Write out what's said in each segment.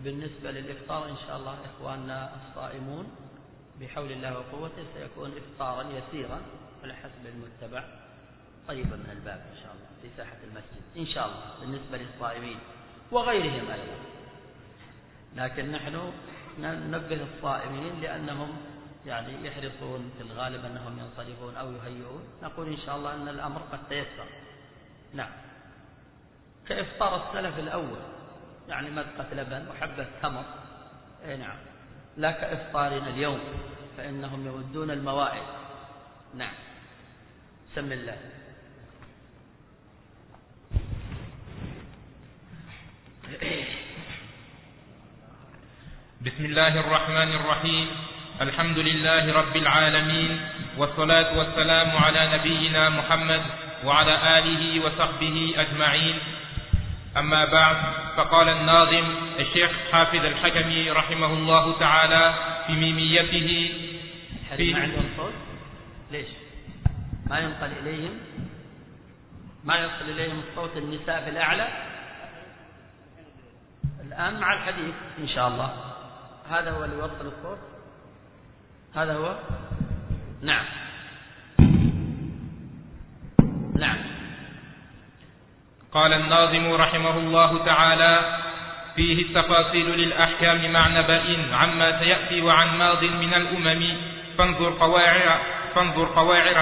بالنسبة للإفطار إن شاء الله إخواننا الصائمون بحول الله وقوته سيكون إفطارا يسيرا على حسب المتبع قريبا من الباب إن شاء الله في ساحة المسجد إن شاء الله بالنسبة للصائمين وغيرهم أيضا. لكن نحن ننبه الصائمين لأنهم يعني يحرصون في الغالب أنهم ينصرفون أو يهيئون، نقول إن شاء الله أن الأمر قد تيسر. نعم، كإفطار السلف الأول يعني مذقة لبن وحبة تمر، نعم، لا كإفطارنا اليوم فإنهم يودون الموائد. نعم، بسم الله. بسم الله الرحمن الرحيم. الحمد لله رب العالمين، والصلاة والسلام على نبينا محمد وعلى آله وصحبه أجمعين. أما بعد، فقال الناظم الشيخ حافظ الحكمي رحمه الله تعالى في ميميته ما عندهم صوت؟ ليش ما ينقل إليهم؟ ما يصل إليهم صوت النساء في الأعلى الآن مع الحديث إن شاء الله. هذا هو اللي يوصل الصوت، هذا هو. نعم نعم. قال الناظم رحمه الله تعالى فيه التفاصيل للأحكام مع نبأ عما سيأتي وعن ماض من الأمم، فانظر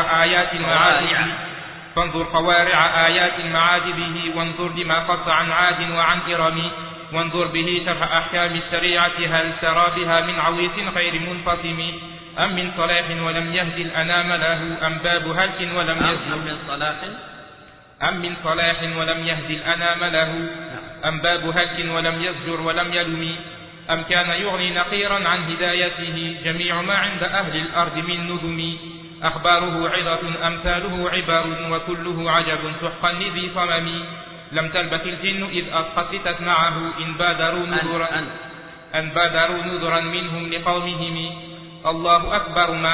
قوارع آيات معاجبه وانظر لما قص عن عاد وعن إرم، وانظر به شرح أحكام الشريعة هل ترى بها من عويص غير منفصم، أم من صلاح ولم يهد الأنام له، أم باب هلك ولم يزجر، أم من صلاح ولم يهد الأنام له، أم باب هلك ولم يزجر ولم يلم، أم كان يغني نقيرا عن هدايته جميع ما عند أهل الأرض من نظم، أخباره عظة أمثاله عبر وكله عجب سحقا لذي صمم، لم تلبث الجن إذ أسقطت معه إن بادروا نذرا منهم لقومهم، الله أكبر ما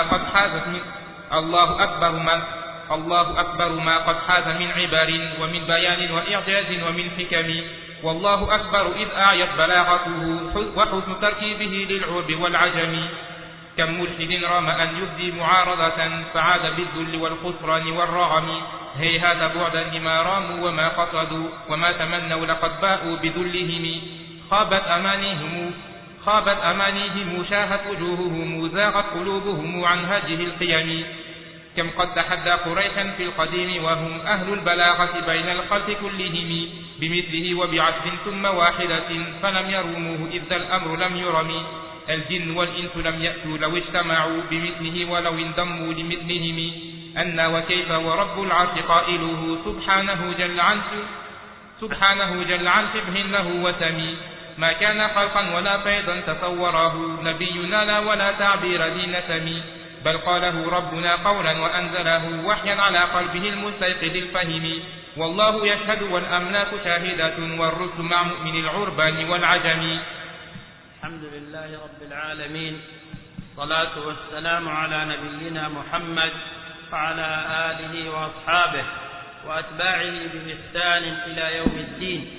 قد حاز من عبر ومن بيان وإعجاز ومن حكم، والله أكبر إذ أعيت بلاغته وحسن تركيبه للعرب والعجم، كم ملحد رام أن يبدي معارضة فعاد بالذل والخسران والرغم، هيهات بعدا لما راموا وما قصدوا وما تمنوا لقد باءوا بذلهم، خابت أمانيهم شاهت وجوههم زاغت قلوبهم عن هذه القيم، كم قد تحدى قريشا في القديم وهم أهل البلاغة بين الخلق كلهم، بمثله وبعدل ثم واحدة فلم يروموه إذ الأمر لم يرم، الجن والإنس لم يأتوا لو اجتمعوا بمثله ولو انضموا لمثلهم، أن وكيف ورب العرش قائله سبحانه جل عن شبه له وسمي، ما كان خلقا ولا فيضا تصوره نبينا لا ولا تعبير ذي نسم، بل قاله ربنا قولا وأنزله وحيا على قلبه المستيقظ الفهم، والله يشهد والأملاك شاهدة والرسل مع مؤمن العربان والعجم. الحمد لله رب العالمين، الصلاة والسلام على نبينا محمد وعلى آله وأصحابه وأتباعه بإحسان إلى يوم الدين.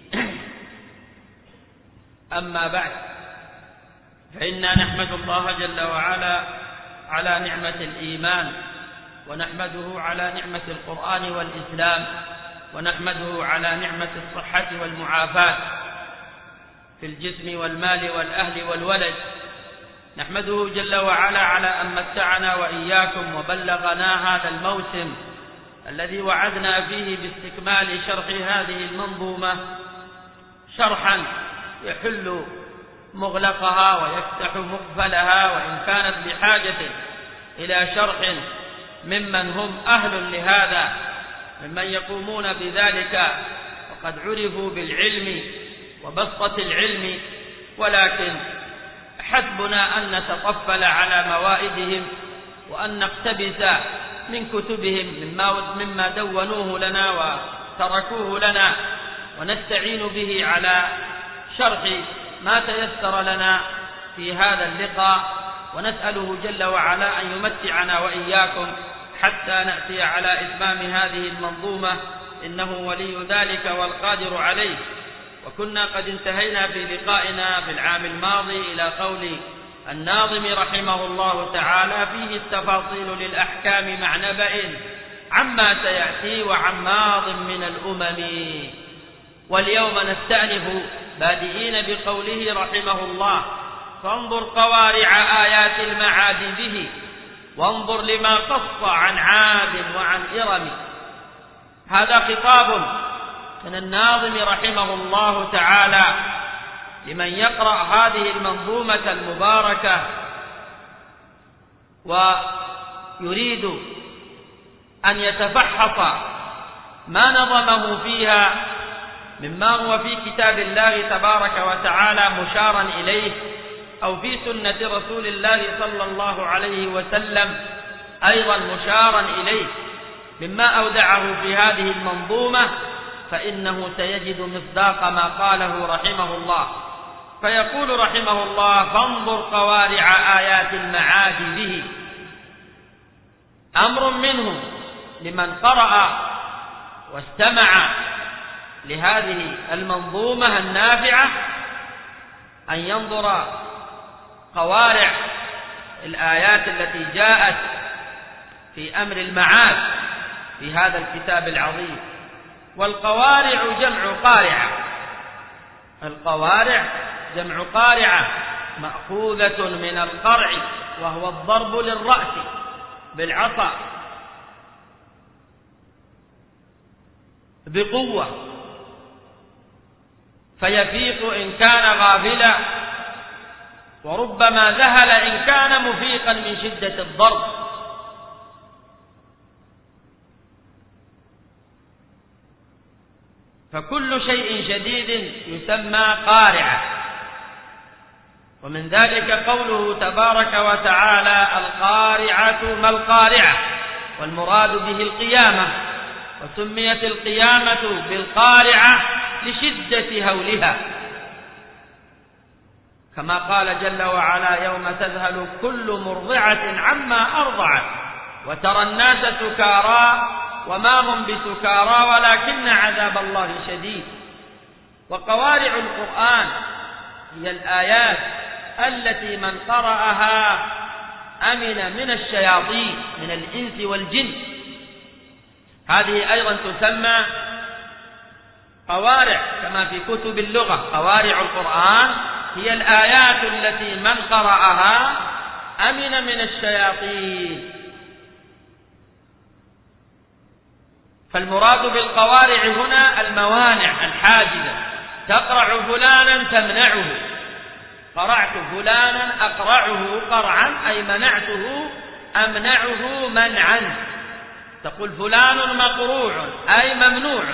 أما بعد، فإنا نحمد الله جل وعلا على نعمة الإيمان، ونحمده على نعمة القرآن والإسلام، ونحمده على نعمة الصحة والمعافاة في الجسم والمال والأهل والولد، نحمده جل وعلا على أن متعنا وإياكم وبلغنا هذا الموسم الذي وعدنا فيه باستكمال شرح هذه المنظومة شرحا يحل مغلقها ويفتح مقفلها، وإن كانت بحاجة إلى شرح ممن هم أهل لهذا ممن يقومون بذلك وقد عرفوا بالعلم وبسطة العلم، ولكن حسبنا أن نتطفل على موائدهم وأن نقتبس من كتبهم مما دونوه لنا وتركوه لنا، ونستعين به على شرح ما تيسر لنا في هذا اللقاء، ونسأله جل وعلا أن يمتعنا وإياكم حتى نأتي على إتمام هذه المنظومة، إنه ولي ذلك والقادر عليه. وكنا قد انتهينا في لقائنا في العام الماضي إلى قول الناظم رحمه الله تعالى: فيه التفاصيل للأحكام مع نبأ عما سيأتي وعن ماض من الأمم. واليوم نستأنف بادئين بقوله رحمه الله: فانظر قوارع آيات المعاد به وانظر لما قص عن عاد وعن إرم. هذا خطاب من الناظم رحمه الله تعالى لمن يقرأ هذه المنظومة المباركة ويريد أن يتفحص ما نظمه فيها مما هو في كتاب الله تبارك وتعالى مشارا إليه، أو في سنة رسول الله صلى الله عليه وسلم أيضا مشارا إليه مما أودعه في هذه المنظومة، فإنه سيجد مصداق ما قاله رحمه الله. فيقول رحمه الله: فانظر قوارع آيات المعاد به. أمر منه لمن قرأ واستمع لهذه المنظومة النافعة أن ينظر قوارع الآيات التي جاءت في أمر المعاد في هذا الكتاب العظيم. والقوارع جمع قارعة، القوارع جمع قارعة مأخوذة من القرع، وهو الضرب للرأس بالعصا بقوة فيفيق إن كان غافلا، وربما ذهل إن كان مفيقا من شدة الضرب. فكل شيء شديد يسمى قارعة. ومن ذلك قوله تبارك وتعالى: القارعة ما القارعة، والمراد به القيامة، وسميت القيامة بالقارعة لشدة هولها، كما قال جل وعلا: يوم تذهل كل مرضعة عما أرضعت وترى الناس سكارى وما هم بسكارى ولكن عذاب الله شديد. وقوارع القرآن هي الآيات التي من قرأها أمن من الشياطين من الإنس والجن. هذه أيضا تسمى قوارع كما في كتب اللغة. قوارع القرآن هي الآيات التي من قرأها أمن من الشياطين. فالمراد بالقوارع هنا الموانع الحاجزة. تقرع فلانا تمنعه، قرعت فلانا أقرعه قرعا أي منعته أمنعه منعا. تقول فلان مقروع أي ممنوع.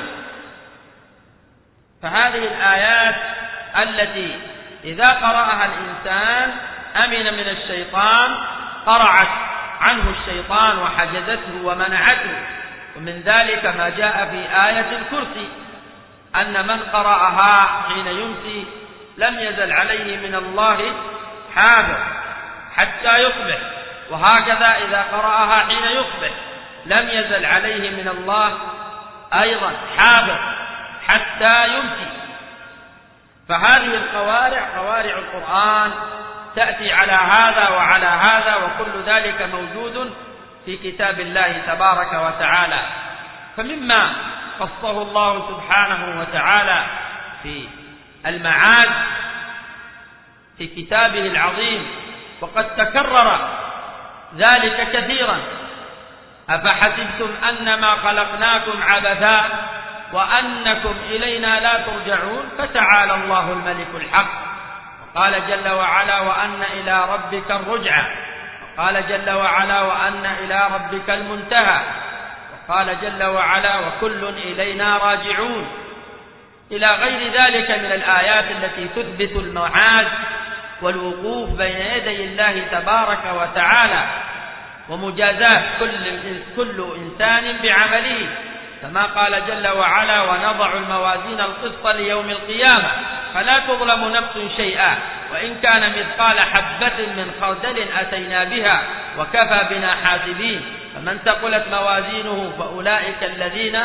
فهذه الآيات التي إذا قرأها الإنسان أمن من الشيطان، قرعت عنه الشيطان وحجزته ومنعته. ومن ذلك ما جاء في آية الكرسي أن من قرأها حين يمسي لم يزل عليه من الله حافظ حتى يصبح، وهكذا إذا قرأها حين يصبح لم يزل عليه من الله أيضا حافظ حتى يمسي. فهذه القوارع قوارع القرآن تأتي على هذا وعلى هذا، وكل ذلك موجود في كتاب الله تبارك وتعالى. فمما قصه الله سبحانه وتعالى في المعاد في كتابه العظيم، وقد تكرر ذلك كثيرا: أفحسبتم أنما خلقناكم عبثا وأنكم إلينا لا ترجعون فتعالى الله الملك الحق. وقال جل وعلا: وأن إلى ربك الرجعى. وقال جل وعلا: وأن إلى ربك المنتهى. وقال جل وعلا: وكل إلينا راجعون، إلى غير ذلك من الآيات التي تثبت المعاد والوقوف بين يدي الله تبارك وتعالى ومجازاة كل إنسان بعمله، كما قال جل وعلا: ونضع الموازين القسط ليوم القيامة فلا تظلم نفس شيئا وإن كان مثقال حبة من خردل أتينا بها وكفى بنا حاسبين. فمن ثقلت موازينه فأولئك الذين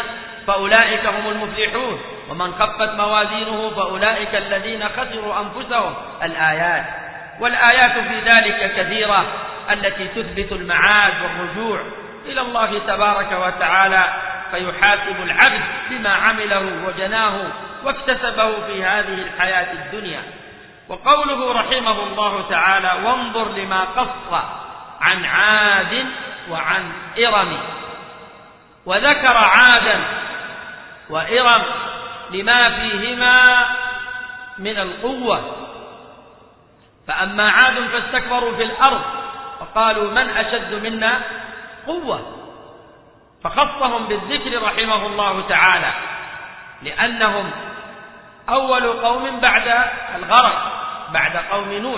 فأولئك هم المفلحون ومن خفت موازينه فأولئك الذين خسروا أنفسهم. الآيات، والآيات في ذلك كثيرة التي تثبت المعاد والرجوع إلى الله تبارك وتعالى فيحاسب العبد بما عمله وجناه واكتسبه في هذه الحياة الدنيا. وقوله رحمه الله تعالى: وانظر لما قص عن عاد وعن إرم، وذكر عادا وإرم لما فيهما من القوة. فأما عاد فاستكبروا في الأرض وقالوا من أشد منا قوة، فخصهم بالذكر رحمه الله تعالى لأنهم أول قوم بعد الغرق، بعد قوم نوح.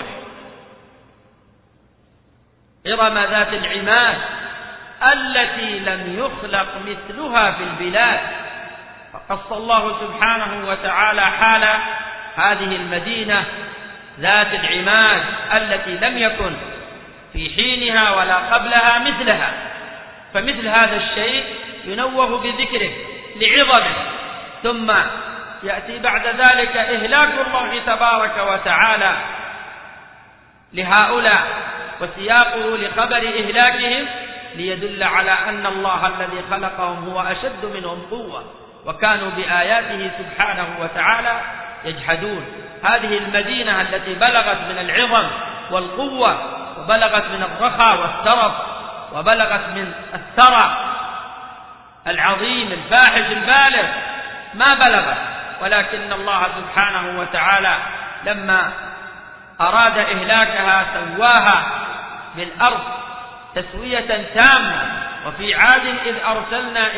إرم ذات العماد التي لم يخلق مثلها في البلاد. فقص الله سبحانه وتعالى حال هذه المدينة ذات العماد التي لم يكن في حينها ولا قبلها مثلها، فمثل هذا الشيء ينوه بذكره لعظمه، ثم يأتي بعد ذلك إهلاك الله تبارك وتعالى لهؤلاء، وسياقه لخبر إهلاكهم ليدل على أن الله الذي خلقهم هو أشد منهم قوة، وكانوا بآياته سبحانه وتعالى يجحدون. هذه المدينة التي بلغت من العظم والقوة وبلغت من الرخاء والترف وبلغت من الثرى العظيم الفاحش البالغ ما بلغت، ولكن الله سبحانه وتعالى لما أراد إهلاكها سواها بالأرض تسوية تامة. وفي عاد إذ أرسلنا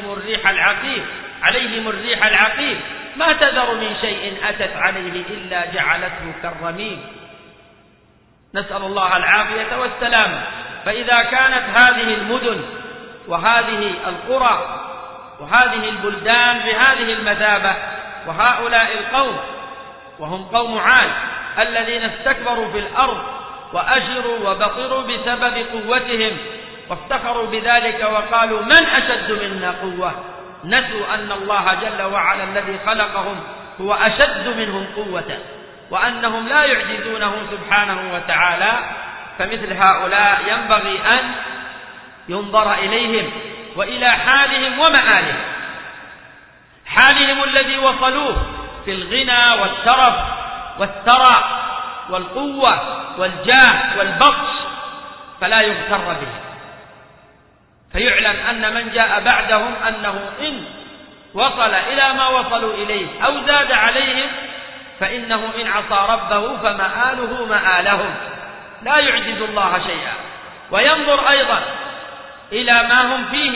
عليهم الريح العقيم ما تذر من شيء أتت عليه إلا جعلته كالرميم. نسأل الله العافية والسلامة. فإذا كانت هذه المدن وهذه القرى وهذه البلدان بهذه المثابة، وهؤلاء القوم وهم قوم عاد الذين استكبروا في الأرض وأجروا وبطروا بسبب قوتهم وافتخروا بذلك وقالوا من أشد منا قوة، نسوا أن الله جل وعلا الذي خلقهم هو أشد منهم قوة، وأنهم لا يعجزونه سبحانه وتعالى. فمثل هؤلاء ينبغي أن ينظر إليهم وإلى حالهم ومآلهم، حالهم الذي وصلوه في الغنى والترف والثرى والقوة والجاه والبطش، فلا يغتر به، فيعلم أن من جاء بعدهم أنه إن وصل إلى ما وصلوا إليه أو زاد عليهم فإنه إن عصى ربه فمآله مآلهم، لا يعجز الله شيئا. وينظر أيضا إلى ما هم فيه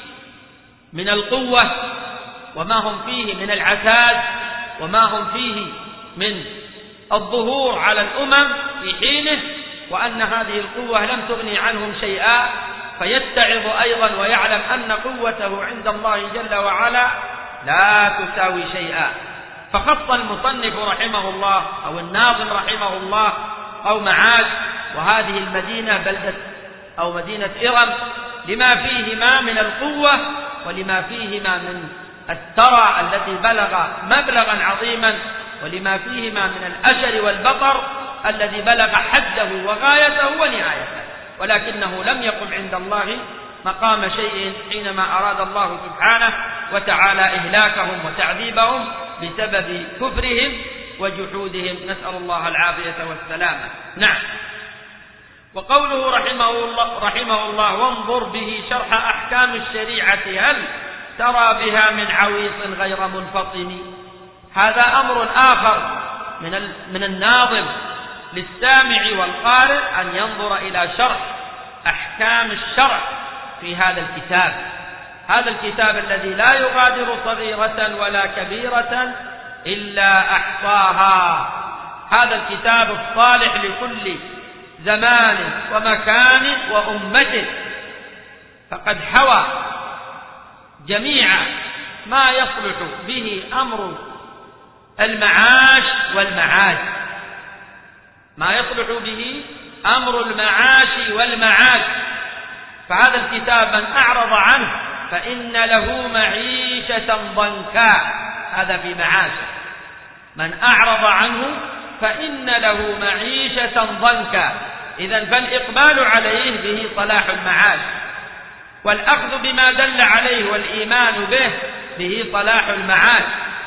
من القوة وما هم فيه من العتاد وما هم فيه من الظهور على الأمم في حينه، وأن هذه القوة لم تغني عنهم شيئا، فيتعظ أيضا ويعلم أن قوته عند الله جل وعلا لا تساوي شيئا. فخص المصنف رحمه الله أو الناظم رحمه الله قوم عاد وهذه المدينة بلدة أو مدينة إرم لما فيهما من القوة ولما فيهما من الثرى التي بلغ مبلغا عظيما، ولما فيهما من الأجر والبطر الذي بلغ حده وغايته ونهايته، ولكنه لم يقم عند الله مقام شيء حينما أراد الله سبحانه وتعالى إهلاكهم وتعذيبهم بسبب كفرهم وجحودهم، نسأل الله العافية والسلامة. نعم. وقوله رحمه الله وانظر به شرح أحكام الشريعة هل ترى بها من عويص غير منفطم. هذا أمر آخر من الناظم للسامع والقارئ أن ينظر إلى شرح أحكام الشرع في هذا الكتاب، هذا الكتاب الذي لا يغادر صغيرة ولا كبيرة إلا أحصاها، هذا الكتاب الصالح لكل زمان ومكان وأمة، فقد حوى جميع ما يصلح به أمر المعاش والمعاد، ما يصلح به أمر المعاش والمعاد. فهذا الكتاب من أعرض عنه فإن له معيشة معيشة ضنكا، هذا في معاشه. من أعرض عنه فإن له معيشة ضنكا. إذن فالإقبال عليه به صلاح المعاش، والأخذ بما دل عليه والإيمان به صلاح المعاش.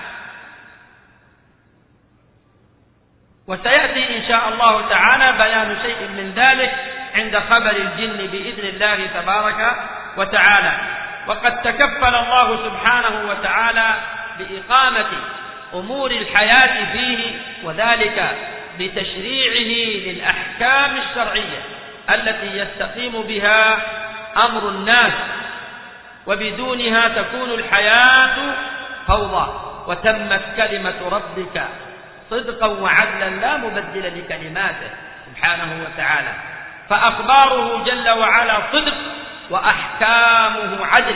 وسيأتي إن شاء الله تعالى بيان شيء من ذلك عند خبر الجن بإذن الله تبارك وتعالى. وقد تكفل الله سبحانه وتعالى بإقامة أمور الحياة فيه، وذلك بتشريعه للأحكام الشرعية التي يستقيم بها أمر الناس، وبدونها تكون الحياة فوضى. وتمت كلمة ربك صدقا وعدلا لا مبدل لكلماته سبحانه وتعالى. فأخباره جل وعلا صدق وأحكامه عدل.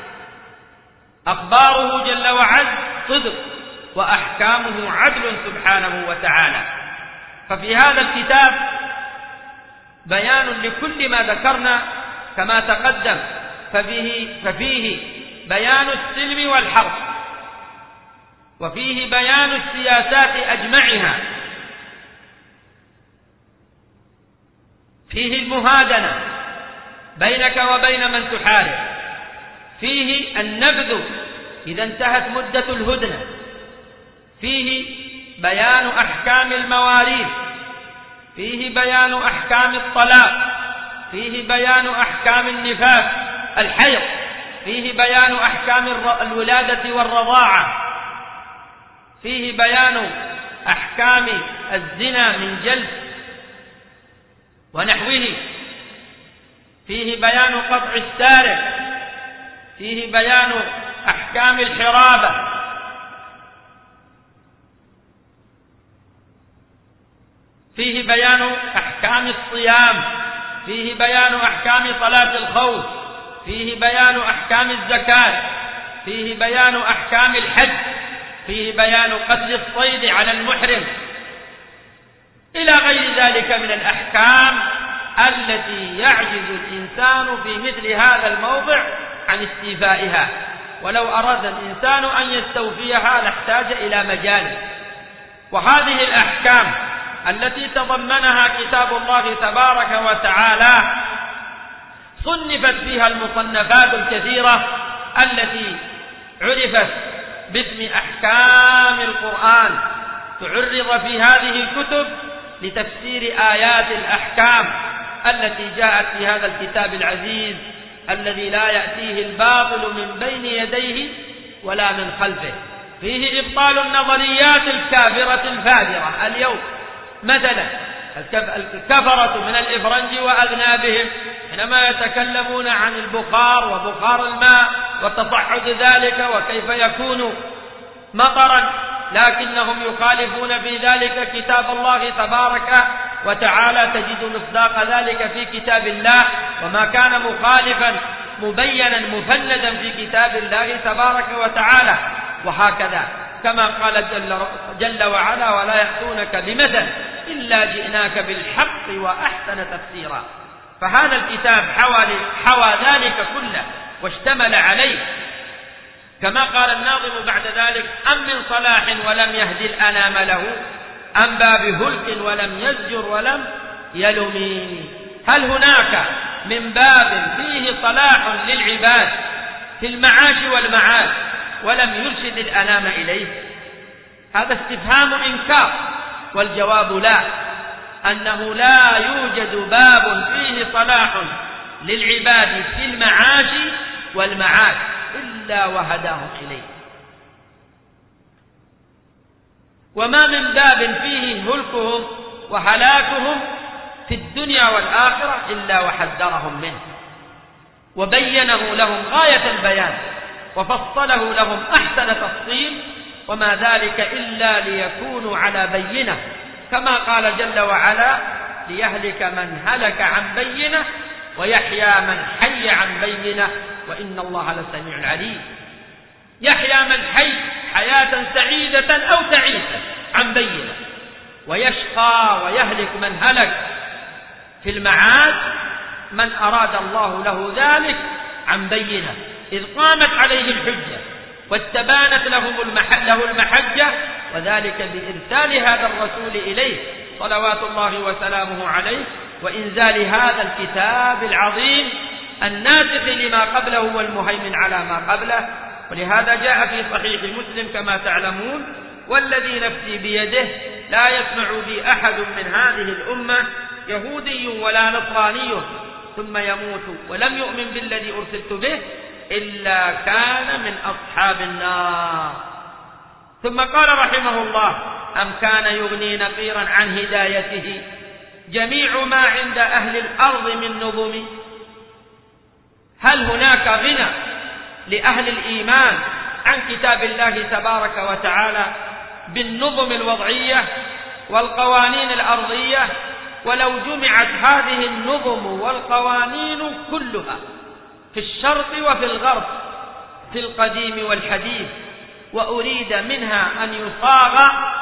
أخباره جل وعلا صدق وأحكامه عدل سبحانه وتعالى. ففي هذا الكتاب بيان لكل ما ذكرنا كما تقدم، ففيه بيان السلم والحرب، وفيه بيان السياسات أجمعها، فيه المهادنة بينك وبين من تحارب، فيه النبذ إذا انتهت مدة الهدنة، فيه بيان أحكام المواريث، فيه بيان أحكام الطلاق، فيه بيان أحكام النفاس الحيض، فيه بيان أحكام الولادة والرضاعة، فيه بيان أحكام الزنا من جلد ونحوه، فيه بيان قطع السارق، فيه بيان أحكام الحرابة، فيه بيان أحكام الصيام، فيه بيان أحكام صلاة الخوف، فيه بيان أحكام الزكاة، فيه بيان أحكام الحج، فيه بيان قتل الصيد على المحرم، إلى غير ذلك من الأحكام التي يعجز الإنسان في مثل هذا الموضع عن استيفائها، ولو أراد الإنسان أن يستوفيها لاحتاج إلى مجال. وهذه الأحكام التي تضمنها كتاب الله تبارك وتعالى صنفت فيها المصنفات الكثيرة التي عرفت باسم أحكام القرآن، تعرض في هذه الكتب لتفسير آيات الأحكام التي جاءت في هذا الكتاب العزيز الذي لا يأتيه الباطل من بين يديه ولا من خلفه. فيه إبطال النظريات الكافرة الفاجرة اليوم، مثلا الكفرة من الإفرنج وأذنابهم حينما يتكلمون عن البخار وبخار الماء وتصعد ذلك وكيف يكون مطرا، لكنهم يخالفون في ذلك كتاب الله تبارك وتعالى. تجد مصداق ذلك في كتاب الله، وما كان مخالفا مبينا مفندا في كتاب الله تبارك وتعالى. وهكذا كما قال جل وعلا: ولا يأتونك بمثل إلا جئناك بالحق وأحسن تفسيرا. فهذا الكتاب حوى ذلك كله واشتمل عليه، كما قال الناظم بعد ذلك: أم من صلاح ولم يهدي الأنام له، أم باب هلك ولم يزجر ولم يلم. هل هناك من باب فيه صلاح للعباد في المعاش والمعاد ولم يرشد الأنام إليه؟ هذا استفهام إنكار، والجواب لا، أنه لا يوجد باب فيه صلاح للعباد في المعاش والمعاد إلا وهداهم إليه، وما من باب فيه هلكهم وهلاكهم في الدنيا والآخرة إلا وحذرهم منه وبينه لهم غاية البيان وفصله لهم أحسن تفصيل، وما ذلك إلا ليكونوا على بينة، كما قال جل وعلا: ليهلك من هلك عن بينة ويحيى من حي عن بينة وإن الله لسميع عليم. يحيى من حي حياة سعيدة أو تعيسة عن بينة، ويشقى ويهلك من هلك في المعاد من أراد الله له ذلك عن بينة، إذ قامت عليه الحجة واستبانت له المحجة، وذلك بإرسال هذا الرسول إليه صلوات الله وسلامه عليه، وإنزال هذا الكتاب العظيم الناسخ لما قبله والمهيمن على ما قبله. ولهذا جاء في صحيح مسلم كما تعلمون: والذي نفسي بيده لا يسمع بي أحد من هذه الأمة يهودي ولا نصراني ثم يموت ولم يؤمن بالذي أرسلت به إلا كان من أصحاب النار. ثم قال رحمه الله: أم كان يغني نقيرا عن هدايته جميع ما عند أهل الأرض من نظم؟ هل هناك غنى لأهل الإيمان عن كتاب الله تبارك وتعالى بالنظم الوضعية والقوانين الأرضية؟ ولو جمعت هذه النظم والقوانين كلها في الشرق وفي الغرب في القديم والحديث، وأريد منها أن يصاغ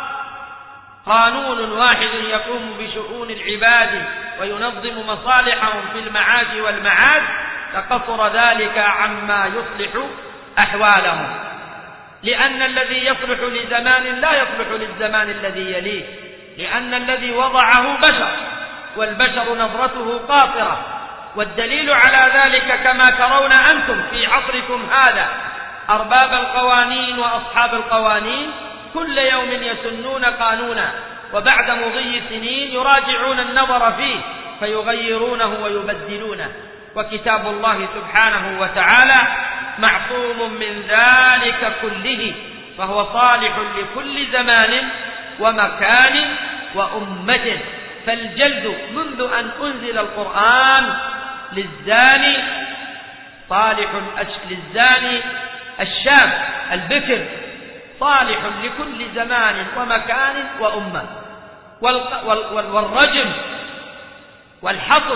قانون واحد يقوم بشؤون العباد وينظم مصالحهم في المعاش والمعاد، لقصر ذلك عما يصلح أحوالهم، لأن الذي يصلح لزمان لا يصلح للزمان الذي يليه، لأن الذي وضعه بشر، والبشر نظرته قاصرة. والدليل على ذلك كما ترون أنتم في عصركم هذا أرباب القوانين وأصحاب القوانين كل يوم يسنون قانونا، وبعد مضي سنين يراجعون النظر فيه فيغيرونه ويبدلونه. وكتاب الله سبحانه وتعالى معصوم من ذلك كله، فهو صالح لكل زمان ومكان وأمة. فالجلد منذ أن أنزل القرآن للزاني صالح، للزاني الشاب البكر صالح لكل زمان ومكان وأمة. والرجم والحصب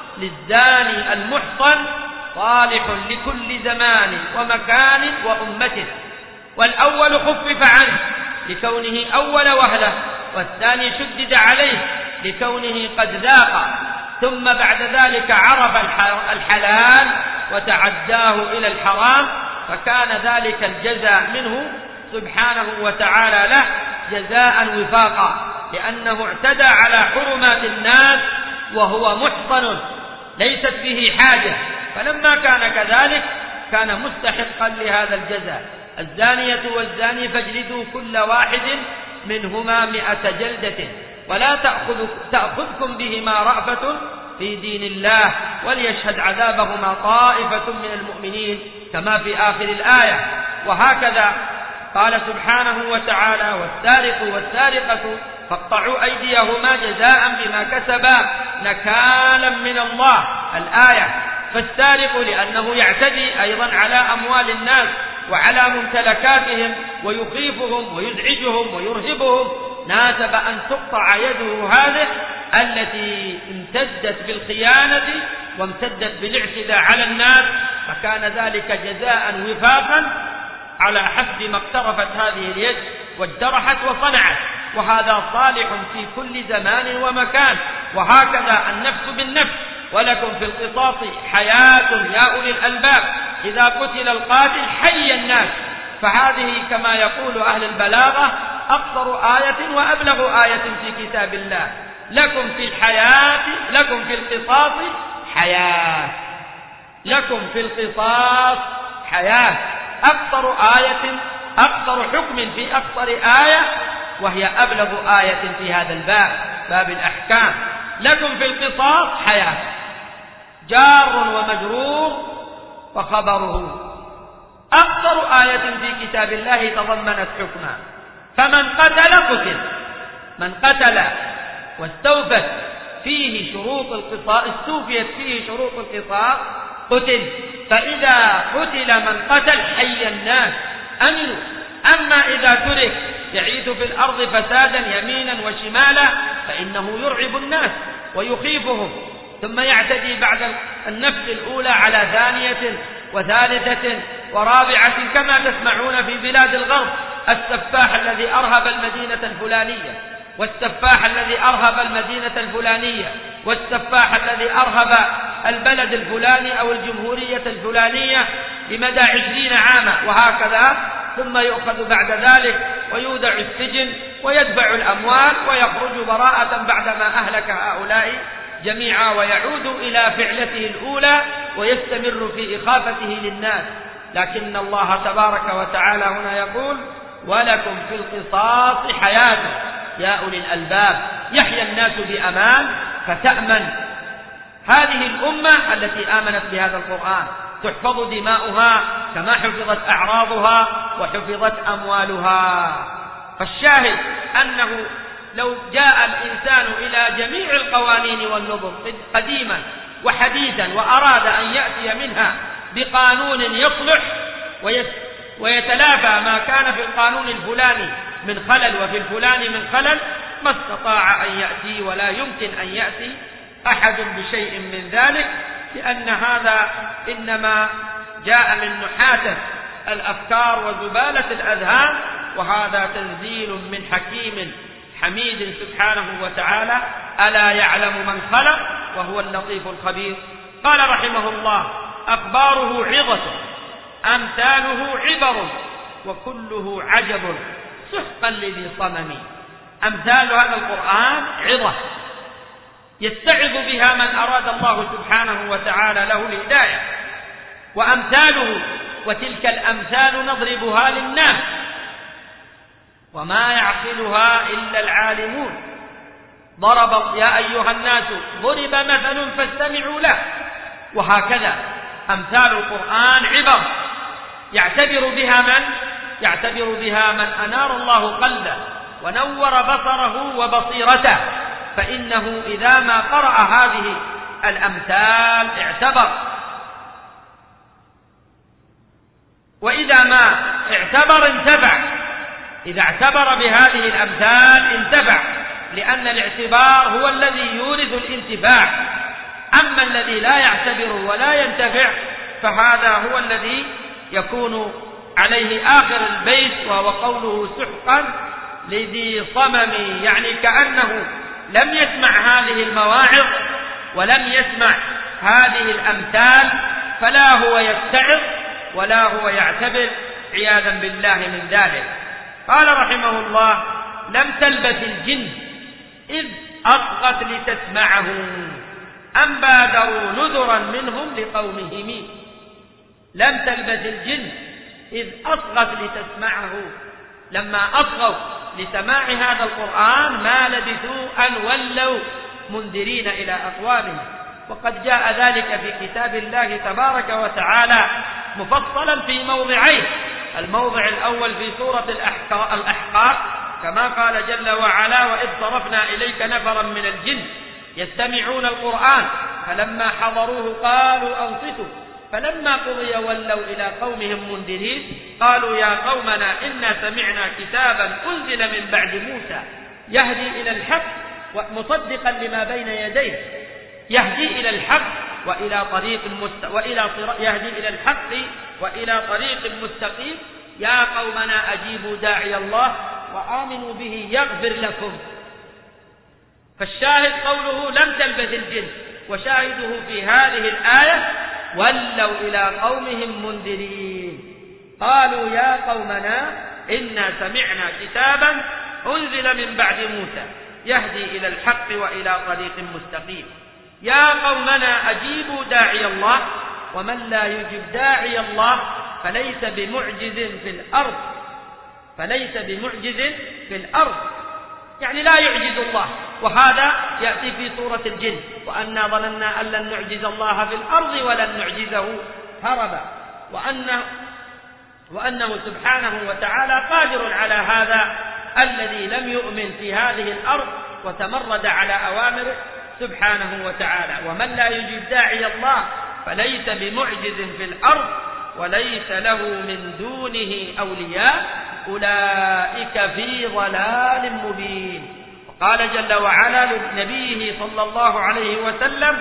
للزاني المحصن صالح لكل زمان ومكان وأمة. والأول خفف عنه لكونه أول وهلة، والثاني شدد عليه لكونه قد ذاق، ثم بعد ذلك عرف الحلال وتعداه إلى الحرام، فكان ذلك الجزاء منه سبحانه وتعالى له جزاء وفاقا، لأنه اعتدى على حرمات الناس وهو محصن ليست فيه حاجة، فلما كان كذلك كان مستحقا لهذا الجزاء. الزانية والزاني فاجلدوا كل واحد منهما 100 جلدة، ولا تأخذكم بهما رأفة في دين الله، وليشهد عذابهما طائفة من المؤمنين، كما في آخر الآية. وهكذا قال سبحانه وتعالى: والسارق والسارقة فاقطعوا أيديهما جزاء بما كسبا نكالا من الله، الآية. فالسارق لأنه يعتدي أيضا على أموال الناس وعلى ممتلكاتهم ويخيفهم ويزعجهم ويرهبهم، ناسب أن تقطع يده هذه التي امتدت بالخيانة وامتدت بالاعتداء على الناس، فكان ذلك جزاء وفاقا على حسب ما اقترفت هذه اليد وادرحت وصنعت. وهذا صالح في كل زمان ومكان. وهكذا النفس بالنفس، ولكم في القصاص حياة يا أولي الألباب إذا قتل القاتل حي الناس. فهذه كما يقول أهل البلاغة أقصر آية وأبلغ آية في كتاب الله. لكم في الحياة، لكم في القصاص حياة، لكم في القصاص حياة. أقصر آية، أقصر حكم في أقصر آية، وهي أبلغ آية في هذا الباب، باب الأحكام. لكم في القصاص حياة، جار ومجرور وخبره. أقصر آية في كتاب الله تضمنت حكما. فمن قتل قتل، من قتل واستوفت فيه شروط القصاص، استوفيت فيه شروط القصاص قتل. فإذا قتل من قتل حي الناس أمنوا. أما إذا ترك يعيث في الأرض فسادا يمينا وشمالا فإنه يرعب الناس ويخيفهم، ثم يعتدي بعد النفس الأولى على ثانية وثالثة ورابعة، كما تسمعون في بلاد الغرب: السفاح الذي أرهب المدينة الفلانية، والسفاح الذي أرهب المدينة الفلانية، والسفاح الذي أرهب البلد الفلاني أو الجمهورية الفلانية لمدى 20 عاما. وهكذا ثم يؤخذ بعد ذلك ويودع السجن ويدفع الأموال ويخرج براءة بعدما أهلك هؤلاء جميعا، ويعود إلى فعلته الأولى ويستمر في إخافته للناس. لكن الله تبارك وتعالى هنا يقول: ولكم في القصاص حياة يا أولي الألباب، يحيا الناس بأمان فتأمن هذه الأمة التي آمنت بهذا القرآن، تحفظ دماؤها كما حفظت أعراضها وحفظت أموالها. فالشاهد أنه لو جاء الإنسان إلى جميع القوانين والنظم قديما وحديثا وأراد أن يأتي منها بقانون يصلح ويتلافى ما كان في القانون الفلاني من خلل وفي الفلان من خلل، ما استطاع أن يأتي ولا يمكن أن يأتي أحد بشيء من ذلك، لأن هذا إنما جاء من نحاتة الأفكار وزبالة الأذهان، وهذا تنزيل من حكيم حميد سبحانه وتعالى. ألا يعلم من خلق وهو اللطيف الخبير. قال رحمه الله: أخباره عظة، أمثاله عبر، وكله عجب سحقا لذي صمم. أمثال هذا القرآن عظة يستعظ بها من أراد الله سبحانه وتعالى له الهداية، وأمثاله وتلك الأمثال نضربها للناس وما يعقلها إلا العالمون. ضرب يا أيها الناس ضرب مثل فاستمعوا له. وهكذا أمثال القرآن عبر يعتبر بها من أنار الله قلبه ونور بصره وبصيرته، فإنه إذا ما قرأ هذه الأمثال اعتبر، وإذا ما اعتبر انتفع. إذا اعتبر بهذه الأمثال انتفع، لأن الاعتبار هو الذي يورث الانتفاع. أما الذي لا يعتبر ولا ينتفع فهذا هو الذي يكون عليه آخر البيت، وهو قوله سحقا لذي صمم، يعني كأنه لم يسمع هذه المواعظ ولم يسمع هذه الأمثال، فلا هو يتعظ ولا هو يعتبر عياذا بالله من ذلك. قال رحمه الله: لم تلبث الجن إذ أصغت لتسمعه أم بادروا نذرا منهم لقومهم. لم تلبث الجن إذ أصغت لتسمعه، لما أصغوا لسماع هذا القرآن ما لبثوا أن ولوا منذرين إلى أقوامهم. وقد جاء ذلك في كتاب الله تبارك وتعالى مفصلا في موضعين: الموضع الأول في سورة الأحقاف كما قال جل وعلا: وإذ صرفنا إليك نفرا من الجن يستمعون القرآن فلما حضروه قالوا أنصتوا فلما قضي ولوا إلى قومهم منذرين قالوا يا قومنا إنا سمعنا كتابا أنزل من بعد موسى يهدي إلى الحق ومصدقا لما بين يديه، يهدي إلى الحق وإلى طريق يهدي إلى الحق وإلى طريق مستقيم، يا قومنا أجيبوا داعي الله وآمنوا به يغفر لكم. فالشاهد قوله لم تلبث الجن، وشاهده في هذه الآية ولوا إلى قومهم منذرين قالوا يا قومنا إنا سمعنا كتابا أنزل من بعد موسى يهدي إلى الحق وإلى طريق مستقيم. يا قومنا أجيبوا داعي الله، ومن لا يجب داعي الله فليس بمعجز في الأرض، يعني لا يعجز الله. وهذا يأتي في سورة الجن: وأنا ظننا أن لن نعجز الله في الأرض ولن نعجزه هربا، وأنه سبحانه وتعالى قادر على هذا الذي لم يؤمن في هذه الأرض وتمرد على أوامره سبحانه وتعالى. ومن لا يجيب داعي الله فليس بمعجز في الأرض وليس له من دونه أولياء أولئك في ضلال مبين. وقال جل وعلا لنبيه صلى الله عليه وسلم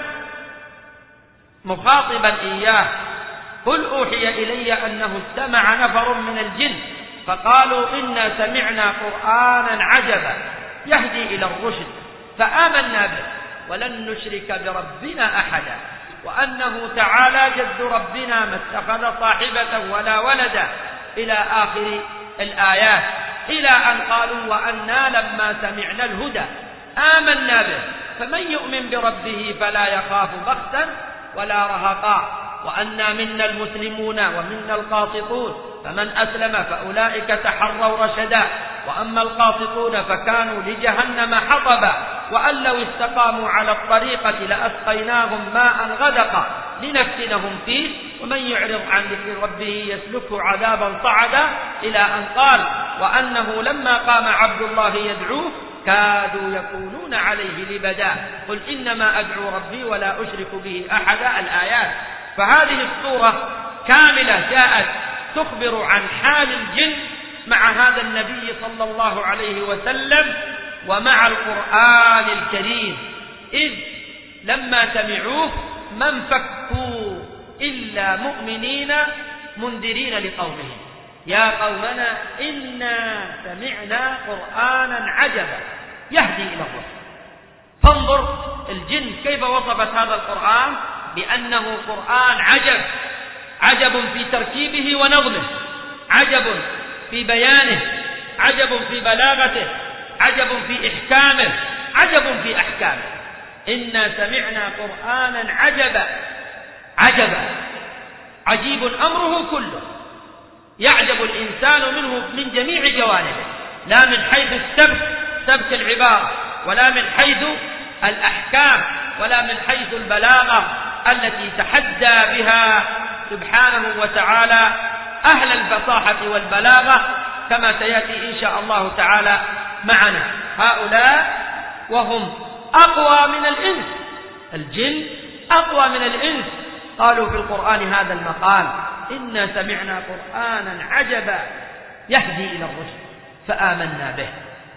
مخاطبا إياه: قل أوحي إلي أنه استمع نفر من الجن فقالوا إنا سمعنا قرآنا عجبا يهدي إلى الرشد فآمنا به ولن نشرك بربنا أحدا وأنه تعالى جد ربنا ما اتخذ صاحبة ولا ولدا إلى آخر الآيات، إلى أن قالوا وأنا لما سمعنا الهدى آمنا به فمن يؤمن بربه فلا يخاف بخسا ولا رهقا وأنا منا المسلمون ومنا القاسطون فمن أسلم فأولئك تحروا رشدا وأما القاسطون فكانوا لجهنم حطبا وأن لو استقاموا على الطريقة لأسقيناهم ماء غدقا لنفتنهم فيه ومن يعرض عن ذكر ربه يسلكه عذابا صعدا إلى أن قال وأنه لما قام عبد الله يدعوه كادوا يكونون عليه لبدا قل إنما أدعو ربي ولا أشرك به أحدا الآيات. فهذه السورة كاملة جاءت تخبر عن حال الجن مع هذا النبي صلى الله عليه وسلم ومع القرآن الكريم، إذ لما سمعوه ما انفكوا إلا مؤمنين منذرين لقومهم يا قومنا إنا سمعنا قرآنا عجبا يهدي إلى الرشد. فانظر الجن كيف وصفت هذا القرآن بأنه قرآن عجب، عجب في تركيبه ونظمه، عجب في بيانه، عجب في بلاغته، عجب في إحكامه، عجب في أحكامه. إنا سمعنا قرآنا عجبا، عجبا عجيب أمره كله، يعجب الإنسان منه من جميع جوانبه، لا من حيث سبك العبارة، ولا من حيث الأحكام، ولا من حيث البلاغة التي تحدى بها سبحانه وتعالى أهل الفصاحة والبلاغة كما سيأتي إن شاء الله تعالى معنا. هؤلاء وهم أقوى من الإنس، الجن أقوى من الإنس، قالوا في القرآن هذا المقال إنا سمعنا قرآنا عجبا يهدي إلى الرشد فآمنا به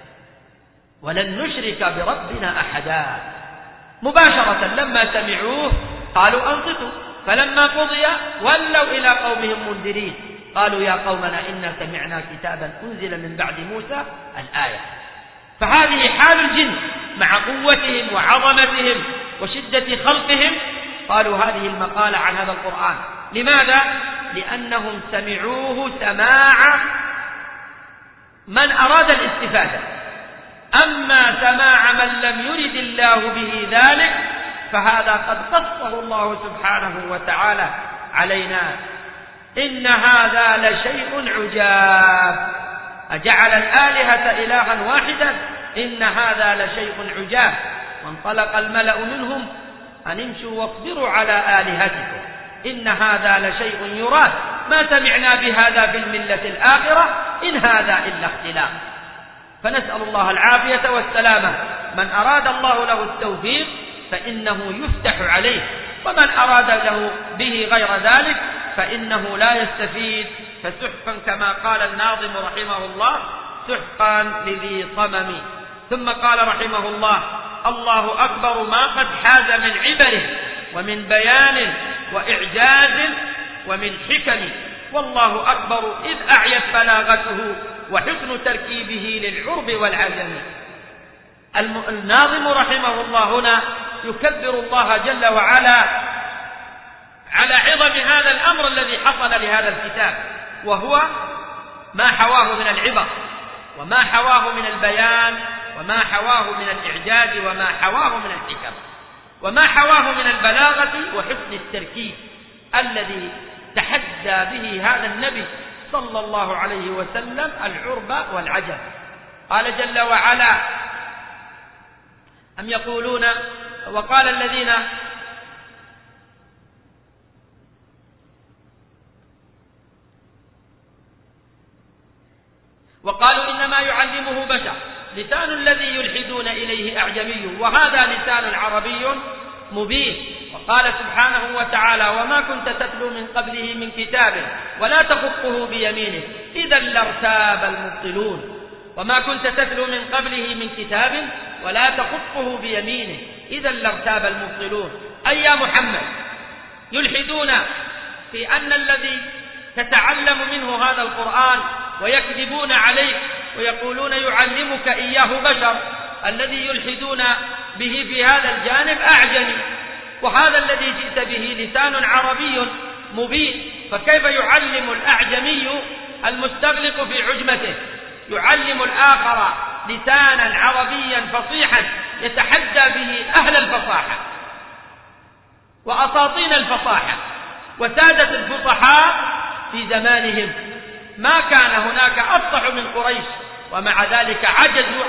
ولن نشرك بربنا أحدا. مباشرة لما سمعوه قالوا أنصتوا، فلما قضي ولوا إلى قومهم منذرين قالوا يا قومنا إنا سمعنا كتابا أنزل من بعد موسى الآية. فهذه حال الجن مع قوتهم وعظمتهم وشدة خلقهم، قالوا هذه المقالة عن هذا القرآن. لماذا؟ لأنهم سمعوه سماع من أراد الاستفادة، أما سماع من لم يرد الله به ذلك فهذا قد قصه الله سبحانه وتعالى علينا. إن هذا لشيء عجاب أجعل الآلهة إلها واحدا إن هذا لشيء عجاب. وانطلق الملأ منهم أن امشوا واصبروا على آلهتكم إن هذا لشيء يراد ما سمعنا بهذا في الملة الآخرة إن هذا إلا اختلاف. فنسأل الله العافية والسلامة. من أراد الله له التوفيق فإنه يفتح عليه، ومن أراد له به غير ذلك فإنه لا يستفيد. فسحقا كما قال الناظم رحمه الله سحقا لذي صمم. ثم قال رحمه الله الله أكبر ما قد حاز من عبره ومن بيان وإعجاز ومن حكم، والله أكبر إذ أعيت بلاغته وحسن تركيبه للعرب والعجم. الناظم رحمه الله هنا يكبر الله جل وعلا على عظم هذا الأمر الذي حصل لهذا الكتاب، وهو ما حواه من العبر وما حواه من البيان وما حواه من الإعجاز وما حواه من الحكم وما حواه من البلاغة وحسن التركيب الذي تحدى به هذا النبي صلى الله عليه وسلم العرب والعجم. قال جل وعلا أم يقولون وقال الذين وقالوا إنما يعلمه بشر لسان الذي يلحدون إليه أعجمي وهذا لسان عربي مبين. وقال سبحانه وتعالى وما كنت تتلو من قبله من كتاب ولا تخطه بيمينه إذا لارتاب المبطلون. وما كنت تتلو من قبله من كتاب ولا تخطه بيمينه إذا لارتاب المبطلون. أي يا محمد يلحدون في أن الذي تتعلم منه هذا القرآن ويكذبون عليك ويقولون يعلمك إياه بشر، الذي يلحدون به في هذا الجانب أعجمي، وهذا الذي جئت به لسان عربي مبين، فكيف يعلم الأعجمي المستغلق في عجمته، يعلم الآخر لسانا عربيا فصيحا يتحدى به أهل الفصاحة وأساطين الفصاحة وسادة الفصحاء في زمانهم. ما كان هناك أفصح من قريش، ومع ذلك عجزوا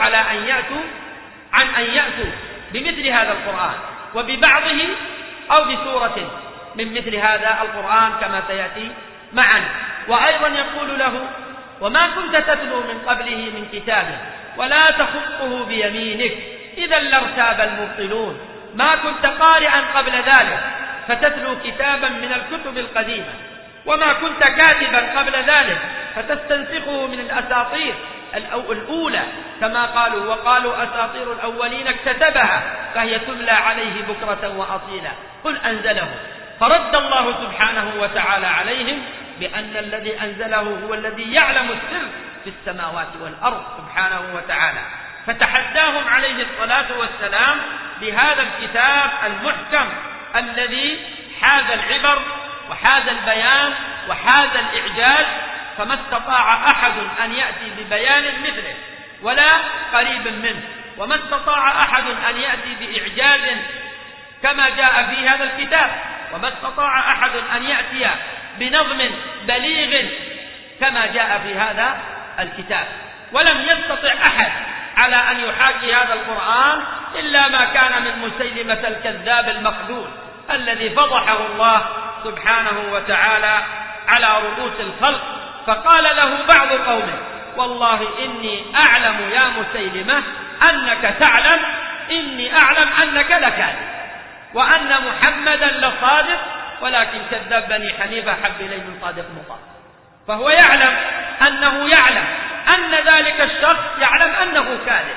عن أن يأتوا بمثل هذا القرآن وببعضه أو بسورة من مثل هذا القرآن كما سيأتي معا. وأيضا يقول له: وما كنت تتلو من قبله من كتاب ولا تخطه بيمينك إذا لارتاب المبطلون. ما كنت قارئا قبل ذلك فتتلو كتابا من الكتب القديمة، وما كنت كاتبا قبل ذلك فتستنسخه من الأساطير الأولى كما قالوا، وقالوا أساطير الأولين اكتتبها فهي تملى عليه بكرة وأصيلا قل أنزله. فرد الله سبحانه وتعالى عليهم بأن الذي أنزله هو الذي يعلم السر في السماوات والأرض سبحانه وتعالى، فتحداهم عليه الصلاة والسلام بهذا الكتاب المحكم الذي حاز العبر وحاز البيان وحاز الإعجاز، فما استطاع أحد أن يأتي ببيان مثله ولا قريب منه، وما استطاع أحد أن يأتي بإعجاز كما جاء في هذا الكتاب، وما استطاع أحد أن يأتي بنظم بليغ كما جاء في هذا الكتاب. ولم يستطع أحد على أن يحاكي هذا القرآن إلا ما كان من مسيلمة الكذاب المخذول الذي فضحه الله سبحانه وتعالى على رؤوس الخلق، فقال له بعض قومه: والله إني أعلم يا مسيلمة أنك تعلم إني أعلم أنك لكاذب وأن محمدا لصادق ولكن كذب بني حنيفة حب إليه من صادق مطاع. فهو يعلم أنه يعلم أن ذلك الشخص يعلم أنه كاذب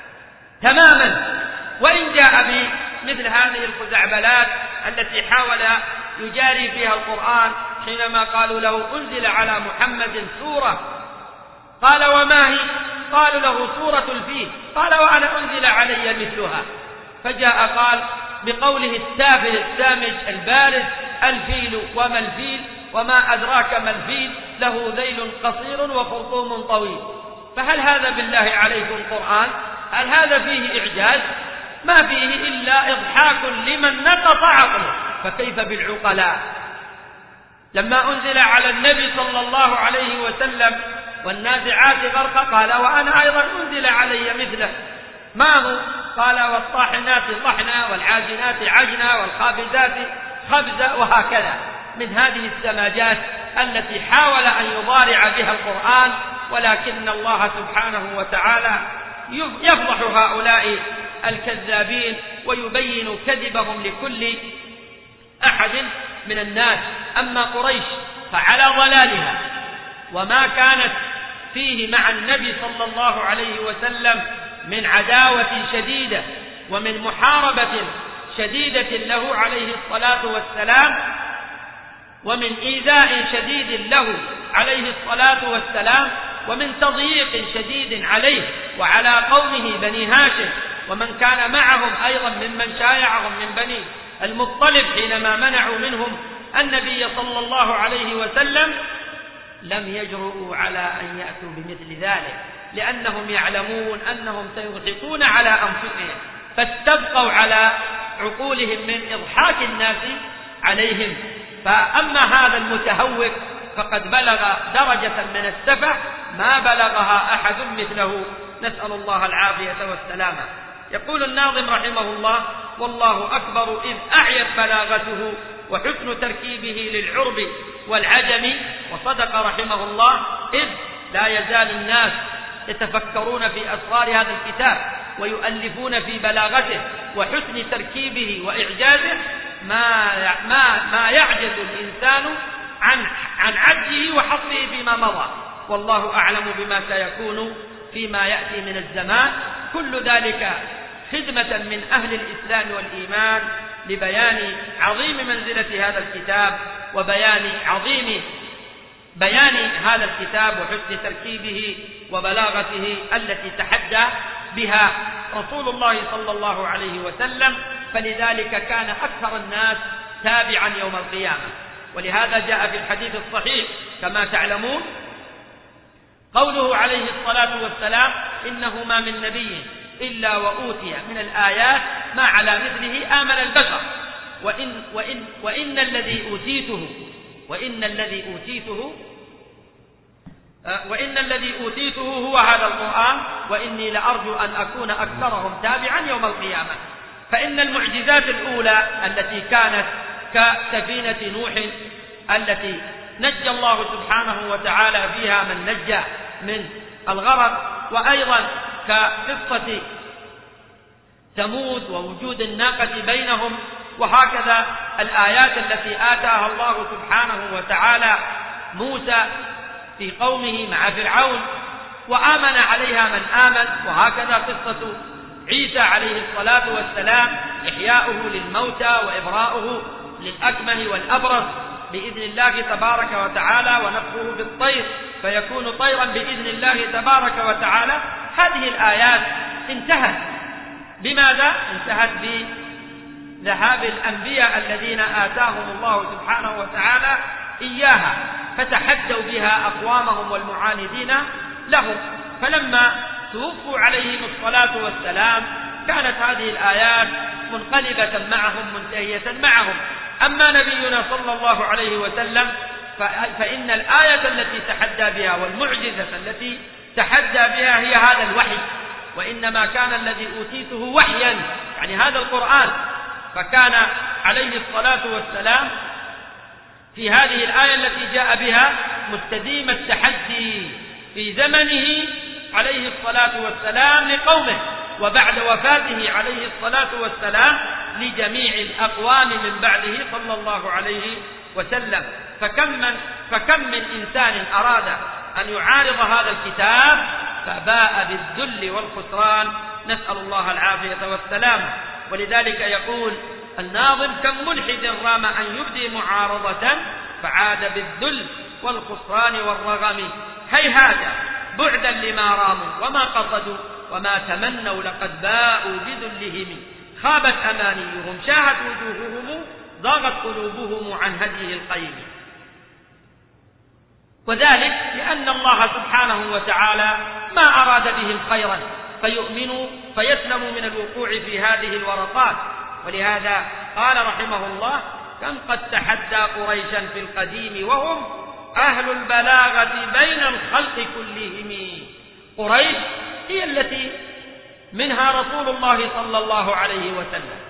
تماما، وإن جاء بمثل هذه الخزعبلات التي حاول يجاري فيها القرآن حينما قالوا له: أنزل على محمد سورة، قال: وما هي؟ قالوا له: سورة الفيل، قال: وأنا أنزل علي مثلها. فجاء قال بقوله التافه السامج البارز: الفيل وما الفيل وما أدراك ما الفيل له ذيل قصير وخرطوم طويل. فهل هذا بالله عليكم قرآن؟ هل هذا فيه إعجاز؟ ما فيه إلا إضحاك لمن نقص عقله، فكيف بالعقلاء؟ لما أنزل على النبي صلى الله عليه وسلم والنازعات غرقا قال: وأنا أيضا أنزل علي مثله. ما هو؟ قال: والطاحنات طحنا والعاجنات عجنا والخابزات خبزا، وهكذا من هذه السماجات التي حاول أن يضارع بها القرآن، ولكن الله سبحانه وتعالى يفضح هؤلاء الكذابين ويبين كذبهم لكل أحد من الناس. أما قريش فعلى ضلالها وما كانت فيه مع النبي صلى الله عليه وسلم من عداوة شديدة ومن محاربة شديدة له عليه الصلاة والسلام، ومن إيذاء شديد له عليه الصلاة والسلام، ومن تضييق شديد عليه وعلى قومه بني هاشم ومن كان معهم أيضا ممن شايعهم من بني المطلب حينما منعوا منهم النبي صلى الله عليه وسلم، لم يجرؤوا على أن يأتوا بمثل ذلك، لأنهم يعلمون أنهم سيضحكون على أنفسهم، فاستبقوا على عقولهم من إضحاك الناس عليهم. فأما هذا المتهوك فقد بلغ درجة من السفه ما بلغها أحد مثله، نسأل الله العافية والسلامة. يقول الناظم رحمه الله: والله أكبر إذ أعيت بلاغته وحسن تركيبه للعرب والعجم. وصدق رحمه الله، إذ لا يزال الناس يتفكرون في أسرار هذا الكتاب ويؤلفون في بلاغته وحسن تركيبه وإعجازه ما يعجز الإنسان عن عجزه وحصره فيما مضى، والله أعلم بما سيكون فيما يأتي من الزمان. كل ذلك خدمة من أهل الإسلام والإيمان لبيان عظيم منزلة هذا الكتاب وبيان عظيم بيان هذا الكتاب وحسن تركيبه وبلاغته التي تحدى بها رسول الله صلى الله عليه وسلم، فلذلك كان أكثر الناس تابعا يوم القيامة. ولهذا جاء في الحديث الصحيح كما تعلمون قوله عليه الصلاة والسلام إنه ما من نبي إلا وأوتي من الآيات ما على مثله آمن البشر وإن الذي أوتيته هو هذا القرآن وإني لأرجو أن أكون أكثرهم تابعا يوم القيامة. فإن المعجزات الأولى التي كانت كسفينة نوح التي نجى الله سبحانه وتعالى فيها من نجى من الغرق، وأيضا كقصة ثمود ووجود الناقة بينهم، وهكذا الآيات التي آتاها الله سبحانه وتعالى موسى في قومه مع فرعون وآمن عليها من آمن، وهكذا قصة عيسى عليه الصلاة والسلام إحياؤه للموتى وإبراؤه للأكمه والأبرص بإذن الله تبارك وتعالى، ونفخه بالطير فيكون طيرا بإذن الله تبارك وتعالى. هذه الآيات انتهت بماذا؟ انتهت بذهاب الأنبياء الذين آتاهم الله سبحانه وتعالى إياها، فتحدوا بها أقوامهم والمعاندين لهم، فلما توفوا عليهم الصلاة والسلام كانت هذه الآيات منقلبة معهم منتهية معهم. أما نبينا صلى الله عليه وسلم فإن الآية التي تحدى بها والمعجزة التي تحدى بها هي هذا الوحي، وإنما كان الذي أوتيته وحيا يعني هذا القرآن، فكان عليه الصلاة والسلام في هذه الآية التي جاء بها مستديم التحدي في زمنه عليه الصلاة والسلام لقومه، وبعد وفاته عليه الصلاة والسلام لجميع الأقوام من بعده صلى الله عليه وسلم. فكم من إنسان أراد أن يعارض هذا الكتاب فباء بالذل والخسران، نسأل الله العافية والسلام. ولذلك يقول الناظم كم ملحد رام أن يبدي معارضة فعاد بالذل والخسران والرغم، هيهات بعدا لما راموا وما قصدوا وما تمنوا لقد باءوا بذلهم، خابت أمانيهم شاهت وجوههم ضاغت قلوبهم عن هديه القيم. وذلك لأن الله سبحانه وتعالى ما أراد بهم خيرا فيؤمنوا فيسلموا من الوقوع في هذه الورطات. ولهذا قال رحمه الله كم قد تحدى قريشا في القديم وهم أهل البلاغة بين الخلق كلهم. قريش هي التي منها رسول الله صلى الله عليه وسلم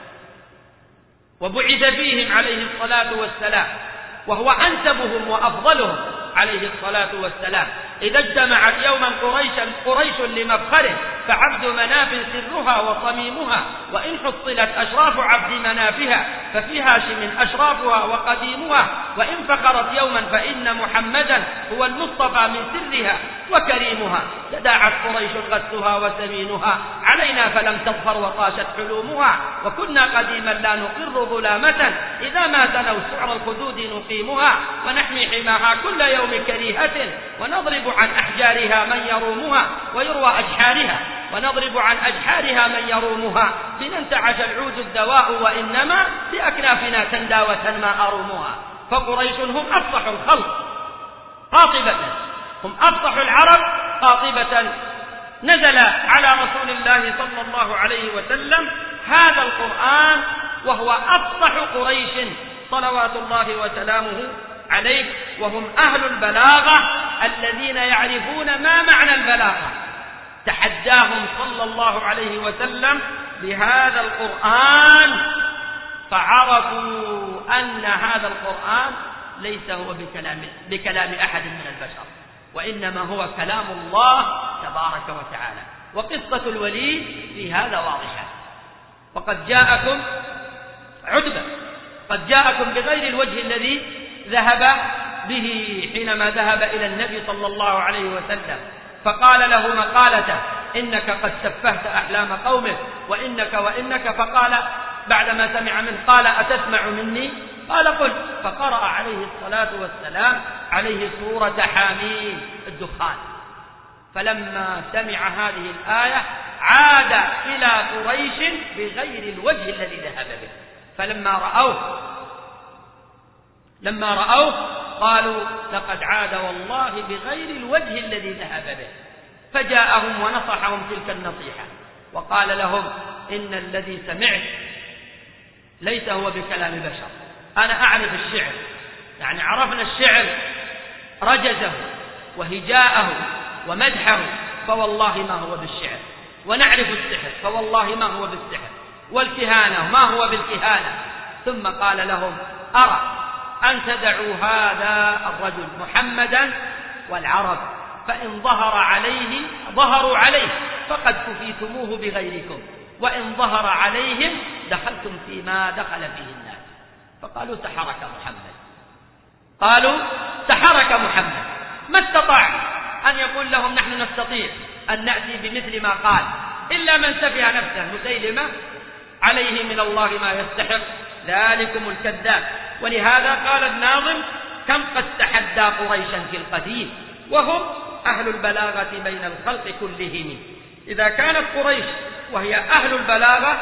وبعث فيهم عليه الصلاة والسلام، وهو أنسبهم وأفضلهم عليه الصلاة والسلام. إذا اجتمعت يوما قريش لمفخره فعبد مناف سرها وصميمها، وإن حصلت أشراف عبد منافها ففي هاشم أشرافها وقديمها، وإن فقرت يوما فإن محمدا هو المصطفى من سرها وكريمها. تداعت قريش غثها وسمينها علينا فلم تظفر وطاشت حلومها، وكنا قديما لا نقر ظلامة إذا ما تنوا سعر الخدود نقيمها، ونحمي حماها كل يوم كريهة ونضرب عن أحجارها من يرومها ويروى أجحارها، ونضرب عن أجحارها من يرومها، بننتعش العود الدواء وإنما بأكنافنا تندى وتنمى أرومها. فقريش هم أفصح الخلق قاطبة، هم أفصح العرب قاطبة. نزل على رسول الله صلى الله عليه وسلم هذا القرآن وهو أفصح قريش صلوات الله وسلامه عليه، وهم أهل البلاغة الذين يعرفون ما معنى البلاغة. تحداهم صلى الله عليه وسلم بهذا القرآن فعرفوا أن هذا القرآن ليس هو بكلام أحد من البشر، وإنما هو كلام الله تبارك وتعالى. وقصة الوليد في هذا واضحة. وقد جاءكم عتبة، قد جاءكم بغير الوجه الذي ذهب به حينما ذهب إلى النبي صلى الله عليه وسلم فقال له مقالته إنك قد سفهت أحلام قومك وإنك فقال بعدما سمع منه قال أتسمع مني؟ قال قل. فقرأ عليه الصلاة والسلام عليه سورة حاميم الدخان. فلما سمع هذه الآية عاد إلى قريش بغير الوجه الذي ذهب به. فلما رأوه قالوا لقد عاد والله بغير الوجه الذي ذهب به. فجاءهم ونصحهم تلك النصيحة وقال لهم إن الذي سمعت ليس هو بكلام بشر، أنا أعرف الشعر، يعني عرفنا الشعر رجزه وهجاءه ومدحه، فوالله ما هو بالشعر، ونعرف السحر فوالله ما هو بالسحر، والكهانة ما هو بالكهانة. ثم قال لهم أرى أن تدعوا هذا الرجل محمدا والعرب، فإن ظهر عليه ظهروا عليه فقد كفيتموه بغيركم، وإن ظهر عليهم دخلتم فيما دخل فيه الناس. فقالوا سحرك محمد، قالوا سحرك محمد. ما استطاع أن يقول لهم نحن نستطيع أن نأتي بمثل ما قال إلا من سفه نفسه مسيلمة عليه من الله ما يستحق، ذلكم الكذاب. ولهذا قال الناظم كم قد تحدى قريشا في القديم وهم أهل البلاغة بين الخلق كلهم. إذا كانت قريش وهي أهل البلاغة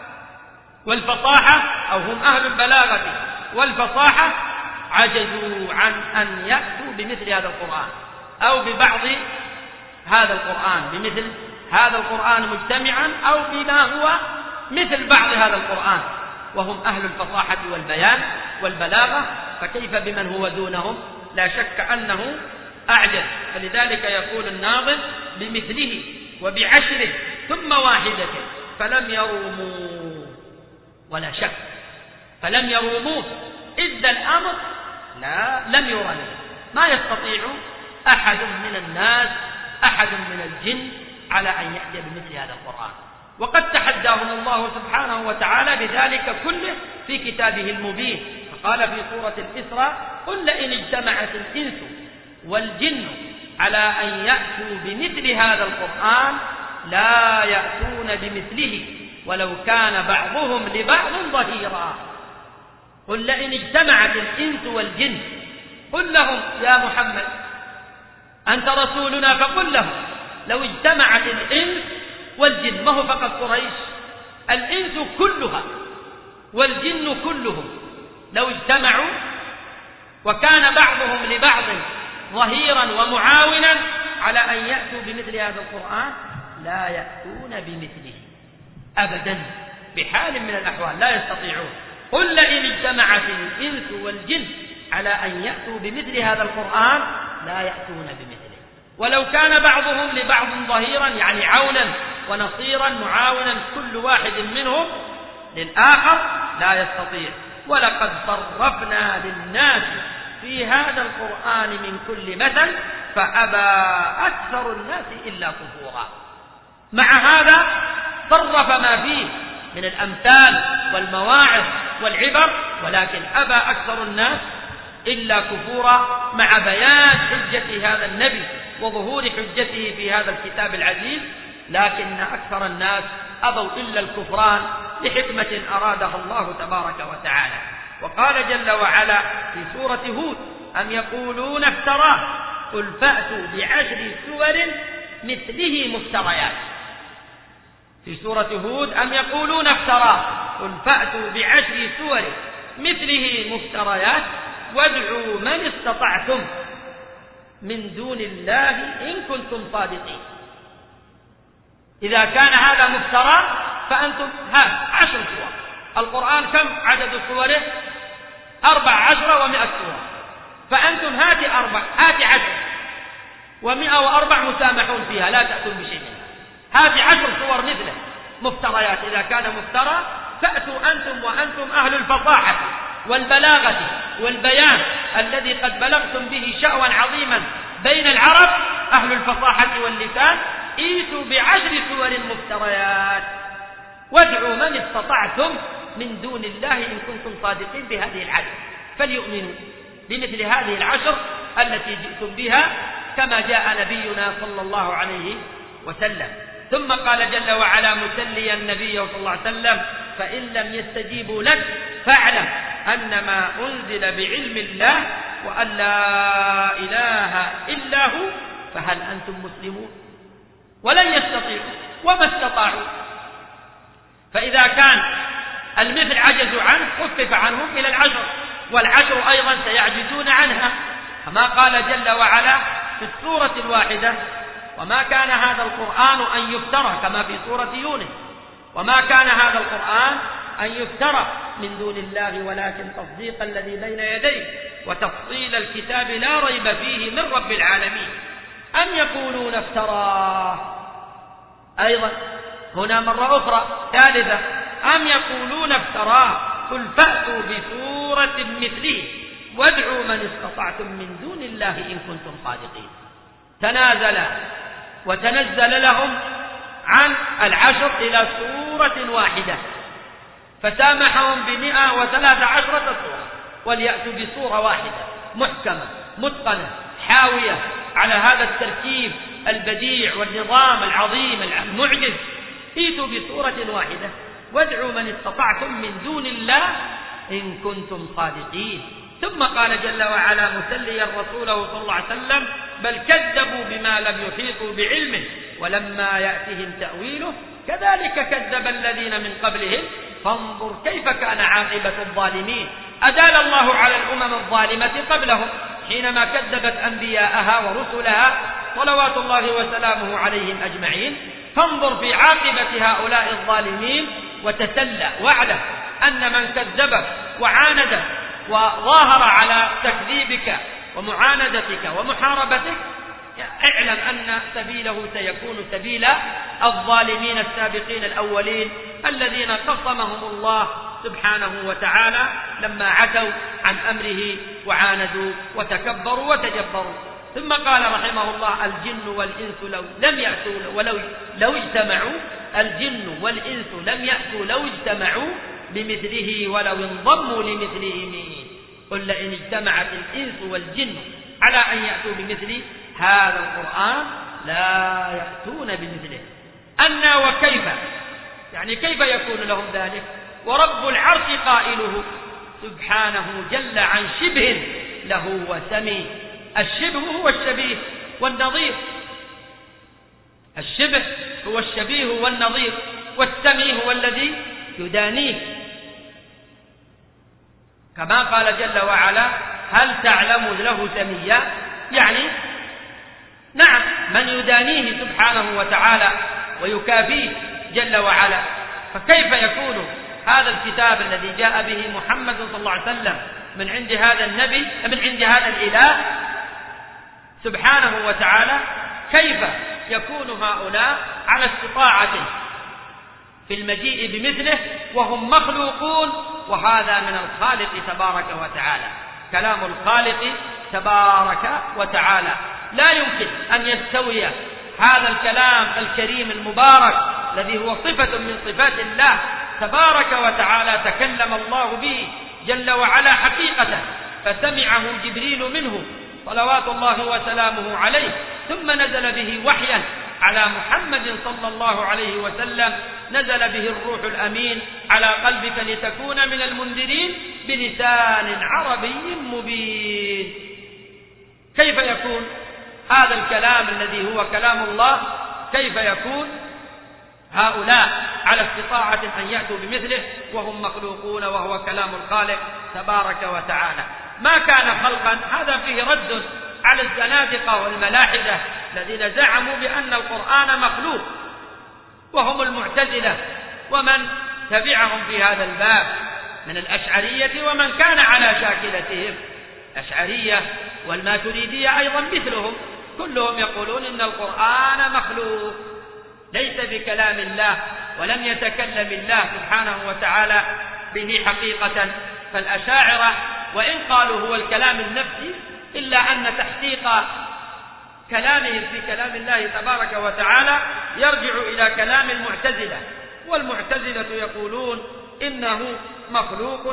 والفصاحة، أو هم أهل البلاغة والفصاحة، عجزوا عن أن يأتوا بمثل هذا القرآن أو ببعض هذا القرآن، بمثل هذا القرآن مجتمعا أو بما هو مثل بعض هذا القرآن، وهم أهل الفصاحة والبيان والبلاغة، فكيف بمن هو دونهم؟ لا شك أنه أعجز. فلذلك يقول الناظم بمثله وبعشره ثم واحدة فلم يروموا، ولا شك فلم يروموه إذ الأمر لم يرن. ما يستطيع أحد من الناس أحد من الجن على أن يأتي بمثل هذا القرآن، وقد تحداهم الله سبحانه وتعالى بذلك كله في كتابه المبين. فقال في سورة الإسراء قل لئن اجتمعت الإنس والجن على أن يأتوا بمثل هذا القرآن لا يأتون بمثله ولو كان بعضهم لبعض ظهيرا. قل لئن اجتمعت الإنس والجن، قل لهم يا محمد أنت رسولنا، فقل لهم لو اجتمعت الإنس والجن، ما هو فقط قريش، الإنس كلها والجن كلهم لو اجتمعوا وكان بعضهم لبعض ظهيرا ومعاونا على أن يأتوا بمثل هذا القرآن لا يأتون بمثله أبدا بحال من الأحوال، لا يستطيعون. قل لئن اجتمعت الإنس والجن على أن يأتوا بمثل هذا القرآن لا يأتون بمثله ولو كان بعضهم لبعض ظهيرا، يعني عونا ونصيرا معاونا كل واحد منهم للآخر، لا يستطيع. ولقد صرفنا للناس في هذا القرآن من كل مثل فأبى أكثر الناس إلا كفورا. مع هذا صرف ما فيه من الأمثال والمواعظ والعبر، ولكن أبى أكثر الناس إلا كفورا، مع بيان حجة هذا النبي وظهور حجته في هذا الكتاب العزيز، لكن أكثر الناس أبوا إلا الكفران لحكمة أرادها الله تبارك وتعالى. وقال جل وعلا في سورة هود أم يقولون افتراه قل فأتوا بعشر سور مثله مفتريات. في سورة هود أم يقولون افتراه قل فأتوا بعشر سور مثله مفتريات وادعوا من استطعتم من دون الله إن كنتم صادقين. إذا كان هذا مفترى فأنتم 10 سور. القرآن كم عدد سوره؟ 14 و100 سورة، فأنتم هات 10 و104 مسامحون فيها، لا تأتون بشيء منها. هات 10 سور مثله مفتريات. إذا كان مفترى فأتوا أنتم وأنتم أهل الفصاحة والبلاغة والبيان الذي قد بلغتم به شأوا عظيما بين العرب، أهل الفصاحة واللسان، ائتوا ب10 سور مفتريات وادعوا من استطعتم من دون الله إن كنتم صادقين بهذه العدد، فليؤمنوا بمثل هذه 10 التي جئتم بها كما جاء نبينا صلى الله عليه وسلم. ثم قال جل وعلا مسليا النبي صلى الله عليه وسلم فإن لم يستجيبوا لك فاعلم أنما أنزل بعلم الله وأن لا إله إلا هو فهل أنتم مسلمون؟ ولن يستطيعوا وما استطاعوا. فإذا كان المثل عجزوا عنه خفف عنهم إلى 10، والعشر أيضا سيعجزون عنها، كما قال جل وعلا في السورة الواحدة: وما كان هذا القرآن أن يفترى، كما في سورة يونس: وما كان هذا القرآن أن يفترى من دون الله ولكن تصديق الذي بين يديه وتفصيل الكتاب لا ريب فيه من رب العالمين. أم يقولون افتراه، أيضا هنا مرة أخرى ثالثة: أم يقولون افتراه قل فأتوا بسورة مثله وادعوا من استطعتم من دون الله إن كنتم صادقين. تنازل وتنزل لهم عن العشر إلى سورة واحدة، فسامحهم ب113 سورة، وليأتوا بسورة واحدة محكمة متقنة حاوية على هذا التركيب البديع والنظام العظيم المعجز. ائتوا بسورة واحدة وادعوا من استطعتم من دون الله إن كنتم صادقين. ثم قال جل وعلا مسليا رسوله صلى الله عليه وسلم: بل كذبوا بما لم يحيطوا بعلمه ولما يأتهم تأويله كذلك كذب الذين من قبلهم فانظر كيف كان عاقبة الظالمين. أدال الله على الأمم الظالمة قبلهم حينما كذبت أنبياءها ورسلها صلوات الله وسلامه عليهم أجمعين، فانظر في عاقبة هؤلاء الظالمين وتسلى واعلم أن من كذبك وعاندك وظاهر على تكذيبك ومعاندتك ومحاربتك، اعلم أن سبيله سيكون سبيل الظالمين السابقين الأولين الذين قصمهم الله سبحانه وتعالى لما عتوا عن أمره وعاندوا وتكبروا وتجبروا. ثم قال رحمه الله: الجن والإنس لو اجتمعوا الجن والإنس لم يأتوا لو اجتمعوا بمثله ولو انضموا لمثلهم. قل لئن اجتمعت الإنس والجن على أن يأتوا بمثل هذا القرآن لا يأتون بمثله. أنا وكيف، يعني كيف يكون لهم ذلك؟ ورب العرش قائله سبحانه جل عن شبه له وسمي. الشبه هو الشبيه والنظير، الشبه هو الشبيه والنظير، والسمي هو الذي يدانيه، كما قال جل وعلا: هل تعلم له سميا؟ يعني نعم، من يدانيه سبحانه وتعالى ويكافيه جل وعلا. فكيف يكون هذا الكتاب الذي جاء به محمد صلى الله عليه وسلم من عند هذا النبي، من عند هذا الإله سبحانه وتعالى، كيف يكون هؤلاء على استطاعته في المجيء بمثله وهم مخلوقون؟ وهذا من الخالق تبارك وتعالى، كلام الخالق تبارك وتعالى. لا يمكن أن يستوي هذا الكلام الكريم المبارك الذي هو صفة من صفات الله تبارك وتعالى، تكلم الله به جل وعلا حقيقة، فسمعه جبريل منه صلوات الله وسلامه عليه، ثم نزل به وحيا على محمد صلى الله عليه وسلم، نزل به الروح الأمين على قلبك لتكون من المنذرين بلسان عربي مبين. كيف يكون هذا الكلام الذي هو كلام الله، كيف يكون هؤلاء على استطاعة أن يأتوا بمثله وهم مخلوقون وهو كلام الخالق تبارك وتعالى؟ ما كان خلقا. هذا فيه رد على الزنادقة والملاحدة الذين زعموا بأن القرآن مخلوق، وهم المعتزلة ومن تبعهم في هذا الباب من الأشعرية ومن كان على شاكلتهم. الأشعرية والماتريدية أيضا مثلهم، كلهم يقولون إن القرآن مخلوق ليس بكلام الله، ولم يتكلم الله سبحانه وتعالى به حقيقة. فالأشاعرة وإن قالوا هو الكلام النفسي، إلا أن تحقيق كلامهم في كلام الله تبارك وتعالى يرجع إلى كلام المعتزلة، والمعتزلة يقولون إنه مخلوق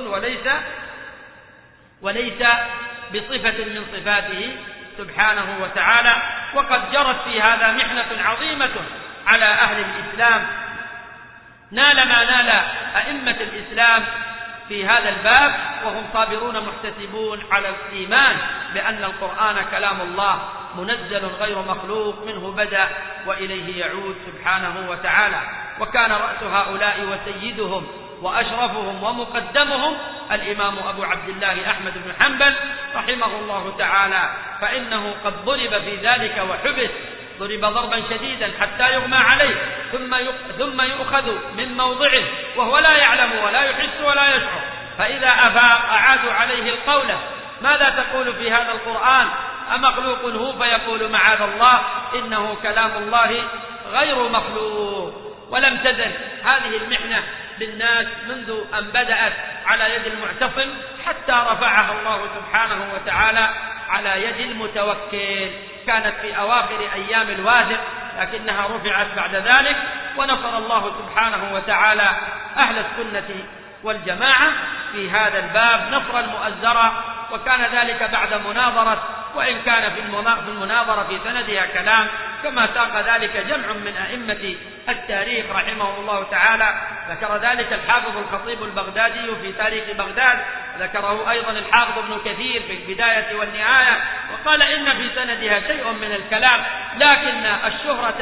وليس بصفة من صفاته سبحانه وتعالى. وقد جرت في هذا محنة عظيمة على أهل الإسلام، نال ما نال أئمة الإسلام في هذا الباب، وهم صابرون محتسبون على الإيمان بأن القرآن كلام الله منزل غير مخلوق، منه بدأ وإليه يعود سبحانه وتعالى. وكان رأس هؤلاء وسيدهم وأشرفهم ومقدمهم الإمام أبو عبد الله أحمد بن حنبل رحمه الله تعالى، فإنه قد ضرب في ذلك وحبس، ضرب ضربا شديدا حتى يغمى عليه، ثم يؤخذ من موضعه وهو لا يعلم ولا يحس ولا يشعر، فإذا أفاق أعادوا عليه القولة: ماذا تقول في هذا القرآن؟ أمخلوق هو؟ فيقول: معاذ الله، إنه كلام الله غير مخلوق. ولم تزل هذه المحنة بالناس منذ أن بدأت على يد المعتصم حتى رفعها الله سبحانه وتعالى على يد المتوكل. كانت في أواخر أيام الواثق لكنها رفعت بعد ذلك، ونصر الله سبحانه وتعالى أهل السنة والجماعة في هذا الباب نصرا مؤزرا، وكان ذلك بعد مناظرة، وإن كان في المناظرة في سندها كلام، كما ساق ذلك جمع من أئمة التاريخ رحمه الله تعالى. ذكر ذلك الحافظ الخطيب البغدادي في تاريخ بغداد، ذكره أيضا الحافظ ابن كثير في البداية والنهاية، وقال إن في سندها شيء من الكلام، لكن الشهرة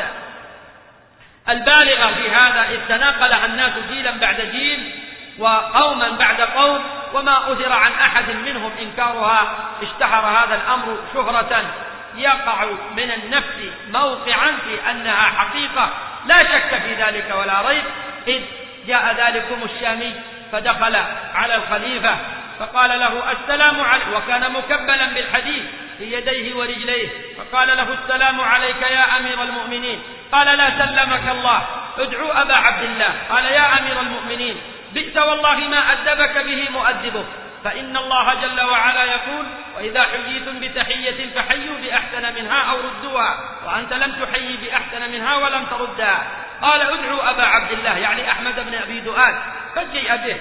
البالغة في هذا إذ تناقلها الناس جيلا بعد جيل وقوما بعد قوم، وما أثر عن أحد منهم إنكارها، اشتهر هذا الأمر شهرة يقع من النفس موقعا في أنها حقيقة لا شك في ذلك ولا ريب. إذ جاء ذلكم الشامي فدخل على الخليفة فقال له: السلام عليك، وكان مكبلا بالحديد في يديه ورجليه، فقال له: السلام عليك يا أمير المؤمنين. قال: لا سلمك الله، ادعوا أبا عبد الله. قال: يا أمير المؤمنين، بئس والله ما أدبك به مؤدبك، فإن الله جل وعلا يقول: وإذا حييتم بتحية فحيوا بأحسن منها أو ردوها، وأنت لم تحيي بأحسن منها ولم تردها. قال: ادعوا أبا عبد الله، يعني أحمد بن أبي دؤاد، فجيء به،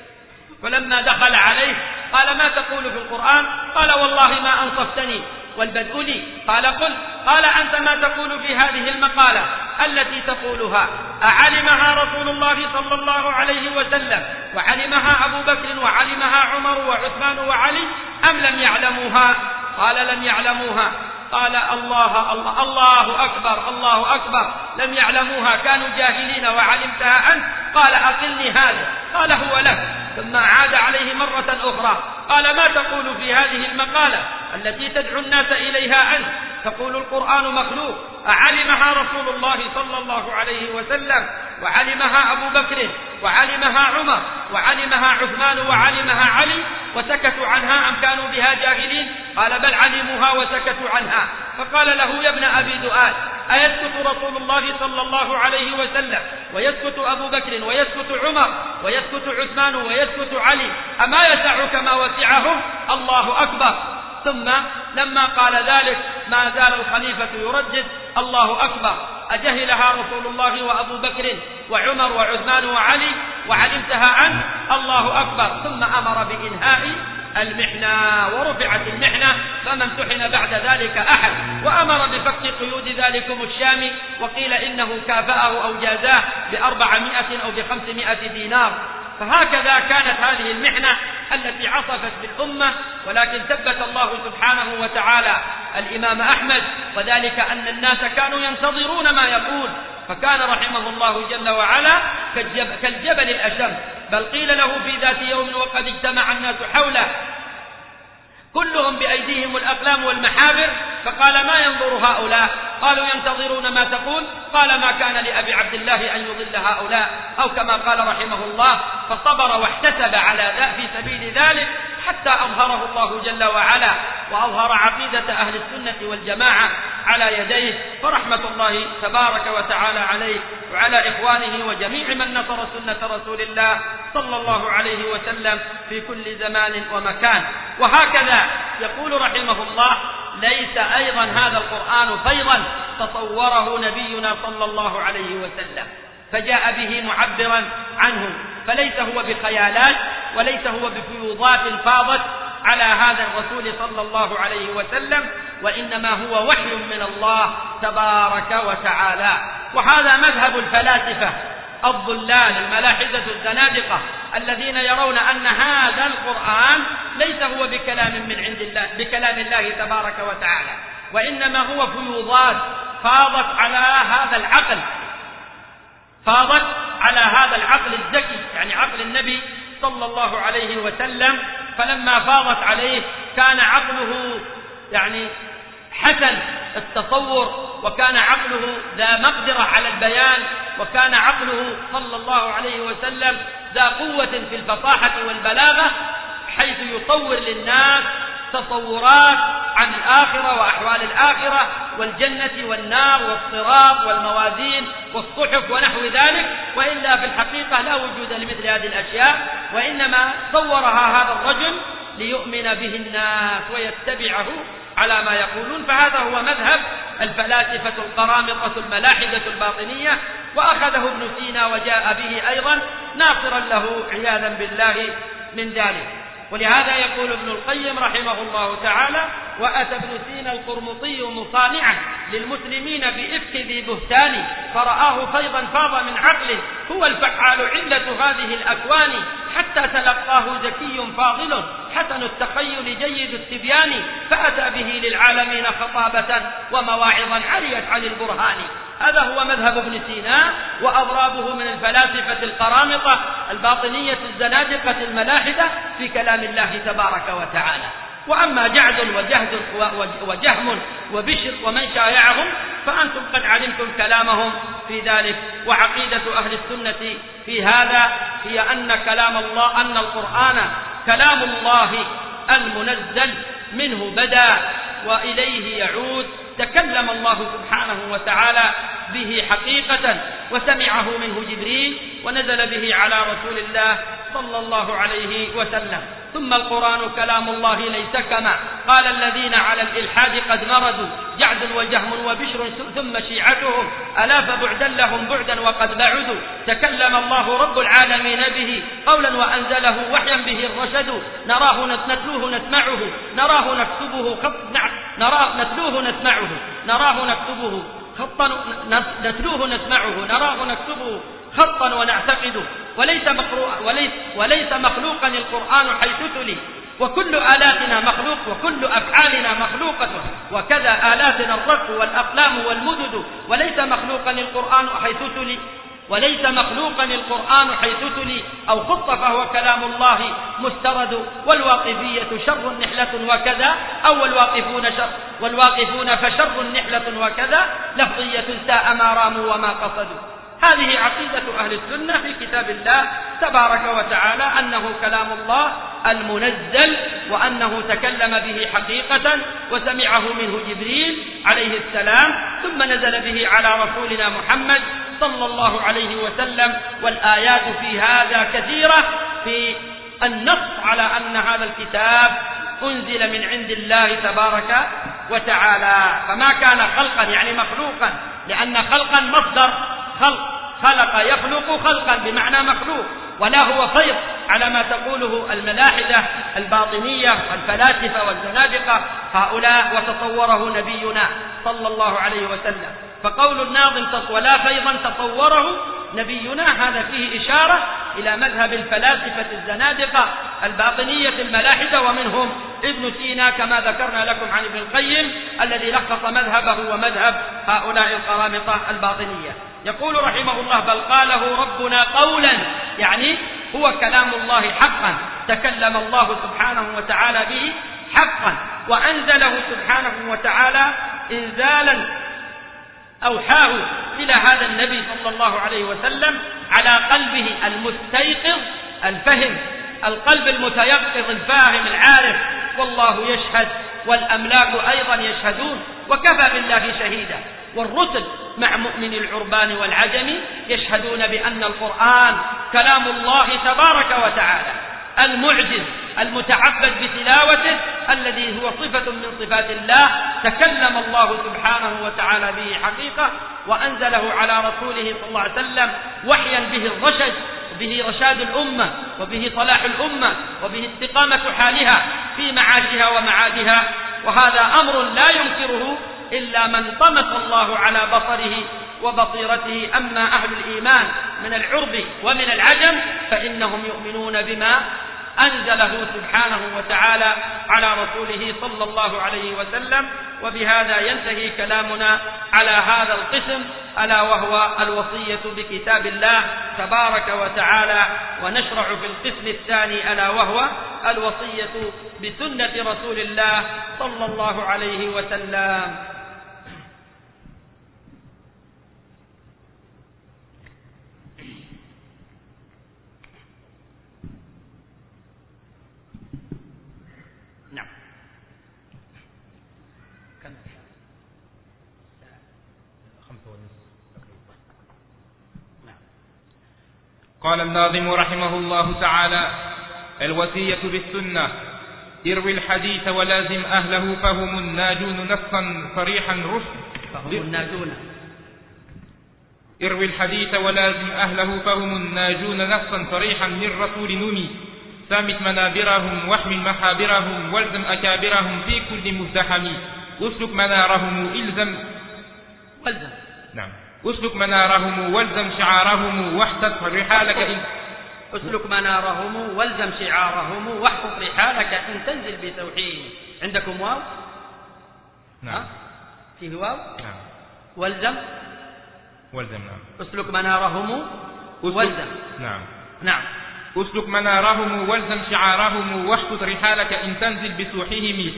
فلما دخل عليه قال: ما تقول في القرآن؟ قال: والله ما أنصفتني والبدء لي. قال: قل. قال: أنت ما تقول في هذه المقالة التي تقولها؟ أعلمها رسول الله صلى الله عليه وسلم وعلمها أبو بكر وعلمها عمر وعثمان وعلي أم لم يعلموها؟ قال: لم يعلموها. قال: الله الله الله أكبر الله أكبر، لم يعلموها، كانوا جاهلين وعلمتها أنت. قال: أقلني هذا. قال: هو لك. ثم عاد عليه مرة أخرى قال: ما تقول في هذه المقالة التي تدعو الناس إليها أنت؟ تقول القرآن مخلوق. أعلمها رسول الله صلى الله عليه وسلم وعلمها أبو بكر وعلمها عمر وعلمها عثمان وعلمها علي وسكتوا عنها أم كانوا بها جاهلين؟ قال: بل علموها وسكتوا عنها. فقال له: يا ابن أبي دؤاد، أيسكت رسول الله صلى الله عليه وسلم ويسكت أبو بكر ويسكت عمر ويسكت عثمان ويسكت علي، أما يسعك ما وسعهم؟ الله أكبر. ثم لما قال ذلك ما زال الخليفة يردد: الله أكبر، أجهلها رسول الله وأبو بكر وعمر وعثمان وعلي وعلمتها أنت؟ الله أكبر. ثم أمر بإنهاء المحنة ورفعت المحنة، فما امتحن بعد ذلك أحد، وأمر بفك قيود ذلكم الشامي، وقيل إنه كافأه أو جازاه ب400 أو ب500 دينار. فهكذا كانت هذه المحنة التي عصفت بالأمة، ولكن ثبت الله سبحانه وتعالى الإمام أحمد، وذلك أن الناس كانوا ينتظرون ما يقول، فكان رحمه الله جل وعلا كالجبل الأشم، بل قيل له في ذات يوم وقد اجتمع الناس حوله كلهم بأيديهم الأقلام والمحابر، فقال: ما ينظر هؤلاء؟ قالوا: ينتظرون ما تقول. قال: ما كان لأبي عبد الله أن يضل هؤلاء، أو كما قال رحمه الله: فصبر واحتسب على في سبيل ذلك حتى أظهره الله جل وعلا، وأظهر عقيدة أهل السنة والجماعة على يديه، فرحمة الله تبارك وتعالى عليه وعلى إخوانه وجميع من نصر سنة رسول الله صلى الله عليه وسلم في كل زمان ومكان. وهكذا يقول رحمه الله: ليس أيضا هذا القرآن فيضا تصوره نبينا صلى الله عليه وسلم فجاء به معبرا عنه، فليس هو بخيالات وليس هو بفيوضات فاضت على هذا الرسول صلى الله عليه وسلم، وإنما هو وحي من الله تبارك وتعالى. وهذا مذهب الفلاسفة الضلال الملاحدة الزنادقة الذين يرون أن هذا القرآن ليس هو بكلام من عند الله، بكلام الله تبارك وتعالى، وإنما هو فيوضات فاضت على هذا العقل، فاضت على هذا العقل الذكي، يعني عقل النبي صلى الله عليه وسلم، فلما فاضت عليه كان عقله حسن التصور، وكان عقله ذا مقدرة على البيان، وكان عقله صلى الله عليه وسلم ذا قوة في الفصاحة والبلاغة، حيث يطور للناس تصورات عن الآخرة وأحوال الآخرة والجنة والنار والصراط والموازين والصحف ونحو ذلك. وإلا في الحقيقة لا وجود لمثل هذه الأشياء، وإنما صورها هذا الرجل ليؤمن به الناس ويتبعه على ما يقولون. فهذا هو مذهب الفلاسفة القرامطة الملاحدة الباطنية، وأخذه ابن سينا وجاء به أيضا ناصرا له عياذا بالله من ذلك. ولهذا يقول ابن القيم رحمه الله تعالى: وأتى ابن سينا القرمطي مصانعا للمسلمين بإفك ذي بهتان، فرآه فيضا فاض من عقله، هو الفعال علة هذه الأكوان، حتى تلقاه ذكي فاضل حسن التخيل جيد التبيان، فأتى به للعالمين خطابة ومواعظا عريت عن البرهان. هذا هو مذهب ابن سينا وأضرابه من الفلاسفة القرامطة الباطنية الزنادقة الملاحدة في كلام الله تبارك وتعالى. وأما جعد وجهم وبشر ومن شايعهم فأنتم قد علمتم كلامهم في ذلك. وعقيدة أهل السنة في هذا هي أن القرآن كلام الله المنزل منه بدأ وإليه يعود، تكلم الله سبحانه وتعالى به حقيقة وسمعه منه جبريل ونزل به على رسول الله صلى الله عليه وسلم. ثم القرآن كلام الله ليس كما قال الذين على الإلحاد قد مردوا، جعد وجهم وبشر ثم شيعتهم، ألا فبعدا لهم بعدا وقد بعدوا. تكلم الله رب العالمين به قولا وأنزله وحيا به الرشد، نراه نتلوه نسمعه، نراه نكتبه نتلوه نسمعه، نراه نكتبه خطا، نتلوه نسمعه، نراه نكتبه خطا ونعتقده. وليس مخلوقا القرآن حيث تلي، وكل آلاتنا مخلوق وكل أفعالنا مخلوقة، وكذا آلاتنا الرق والأقلام والمدد. وليس مخلوقا القرآن حيث تلي أو خط فهو كلام الله مسترد. والواقفية شر نحلة وكذا، أو والواقفون فشر نحلة وكذا، لفظية ساء ما راموا وما قصدوا. هذه عقيدة أهل السنة في كتاب الله تبارك وتعالى، أنه كلام الله المنزل، وأنه تكلم به حقيقة وسمعه منه جبريل عليه السلام، ثم نزل به على رسولنا محمد صلى الله عليه وسلم. والآيات في هذا كثيرة في النص على أن هذا الكتاب أنزل من عند الله تبارك وتعالى. فما كان خلقا مخلوقا، لأن خلقا مصدر خلق يخلق خلقا بمعنى مخلوق، ولا هو فيض على ما تقوله الملاحدة الباطنية والفلاسفة والزنادقة هؤلاء، وتصوره نبينا صلى الله عليه وسلم. فقول الناظم ولا فيضا تصوره نبينا، هذا فيه إشارة إلى مذهب الفلاسفة الزنادقة الباطنية الملاحدة، ومنهم ابن سينا كما ذكرنا لكم عن ابن القيم الذي لخص مذهبه ومذهب هؤلاء القرامطة الباطنية. يقول رحمه الله: بل قاله ربنا قولا، هو كلام الله حقا، تكلم الله سبحانه وتعالى به حقا، وأنزله سبحانه وتعالى إنزالا أوحاه إلى هذا النبي صلى الله عليه وسلم على قلبه المستيقظ الفهم، القلب المتيقظ الفاهم العارف. والله يشهد والأملاك أيضا يشهدون، وكفى بالله شهيدا. والرسل مع مؤمن العربان والعجم يشهدون بأن القرآن كلام الله تبارك وتعالى المعجز المتعبد بتلاوته، الذي هو صفة من صفات الله، تكلم الله سبحانه وتعالى به حقيقة، وأنزله على رسوله صلى الله عليه وسلم وحيا به الرشد، وبه رشاد الأمة، وبه صلاح الأمة، وبه استقامة حالها في معاشها ومعادها. وهذا أمر لا ينكره إلا من طمس الله على بصره وبصيرته. أما أهل الإيمان من العرب ومن العجم فإنهم يؤمنون بما أنزله سبحانه وتعالى على رسوله صلى الله عليه وسلم. وبهذا ينتهي كلامنا على هذا القسم، ألا وهو الوصية بكتاب الله تبارك وتعالى. ونشرع في القسم الثاني، ألا وهو الوصية بسنة رسول الله صلى الله عليه وسلم. قال الناظم رحمه الله تعالى: الوصية بالسنة: اروي الحديث ولازم أهله فهم الناجون نصا صريحا اروي الحديث ولازم أهله فهم الناجون نصا صريحا للرسول نمي سامت منابرهم واحمل محابرهم والزم أكابرهم في كل مزدحم اسلك منارهم اسلك منارهم والزم شعارهم واحتط رحالك اسلك منارهم والزم شعارهم واحفظ رحالك إن تنزل بتوحيد. عندكم واو؟ نعم. فيه واو؟ نعم. والزم نعم. اسلك منارهم والزم. نعم. اسلك منارهم والزم شعارهم واحفظ رحالك إن تنزل بتوحيهم.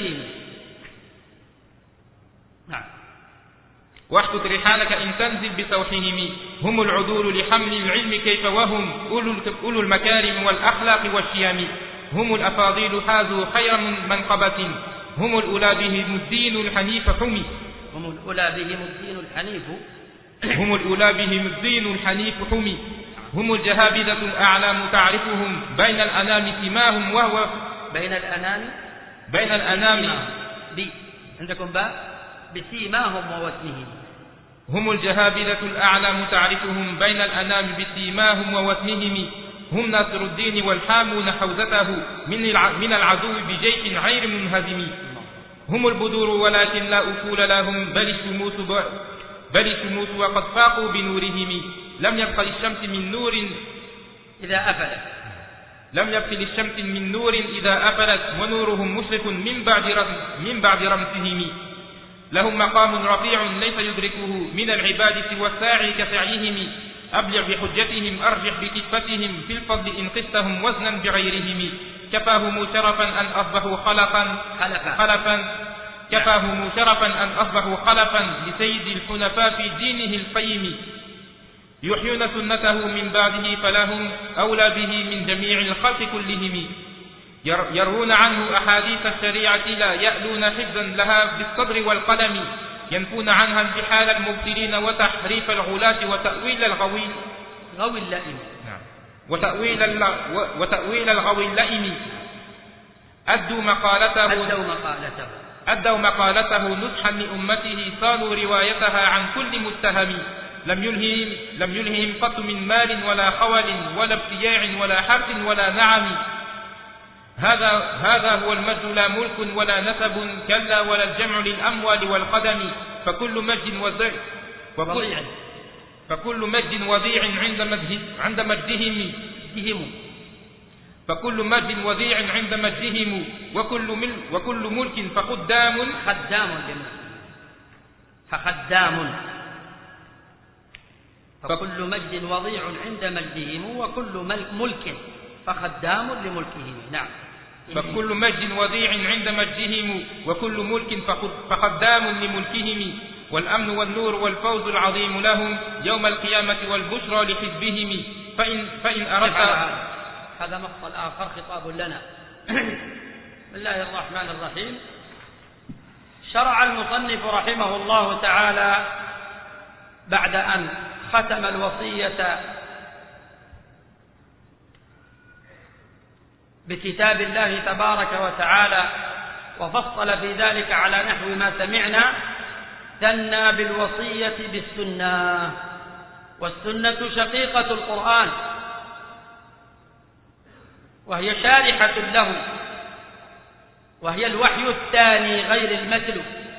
نعم. واحفظ رحالك إن تنزل بسوحهم. هم العدول لحمل العلم كيف وهم أولو المكارم والأخلاق والشيم. هم الأفاضيل حازوا خير منقبة. هم الأولى بهم الدين الحنيف حمي. هم الجهابذة الأعلام تعرفهم بين الأنام سماهم وهو بين الأنام عندكم باء بسيماهم ووسمهم. هم الجهابذة الأعلام تعرفهم بين الأنام بسيماهم ووسمهم. هم ناصر الدين والحامون حوزته من العدو بجيش غير منهزم. هم البدور ولكن لا أفول لهم بل الشموس وقد فاقوا بنورهم. لم يبق للشمس من نور إذا أفلت ونورهم مشرق من بعد رمسهم. لهم مقام رفيع ليس يدركه من العباد سوى الساعي كسعيهم. أبلغ بحجتهم أرجح بكفتهم في الفضل إن قستهم وزنا بغيرهم. كفاهم شرفا أن أصبحوا خلفا لسيد الحنفاء في دينه القيم. يحيون سنته من بعده فلهم أولى به من جميع الخلق كلهم. يرون عنه أحاديث الشريعة لا يألون حفظا لها بالصبر والقلم. ينفون عنها انتحال المبتلين وتحريف الغلاة وتأويل الغوي اللئيم. أدوا مقالته نصحا لأمته صانوا روايتها عن كل متهم. لم يلههم قط من مال ولا خول ولا ابتياع ولا حرث ولا نعم. هذا هو المجد لا ملك ولا نسب كلا ولا الجمع للأموال والقدم. فكل مجد وضيع عند مجدهم وكل ملك فخدام فكل مجد وضيع عند مجدهم وكل ملك فخدام لملكهم. نعم. فكل مجد وضيع عند مجدهم وكل ملك فخدام لملكهم. والأمن والنور والفوز العظيم لهم يوم القيامة والبشرى لحزبهم. فإن أردت هذا مقطع آخر خطاب لنا. بسم الله الرحمن الرحيم. شرع المصنف رحمه الله تعالى بعد أن ختم الوصية بكتاب الله تبارك وتعالى وفصل في ذلك على نحو ما سمعنا، ثنى بالوصية بالسنة. والسنة شقيقة القرآن وهي شارحة له، وهي الوحي الثاني غير المثل.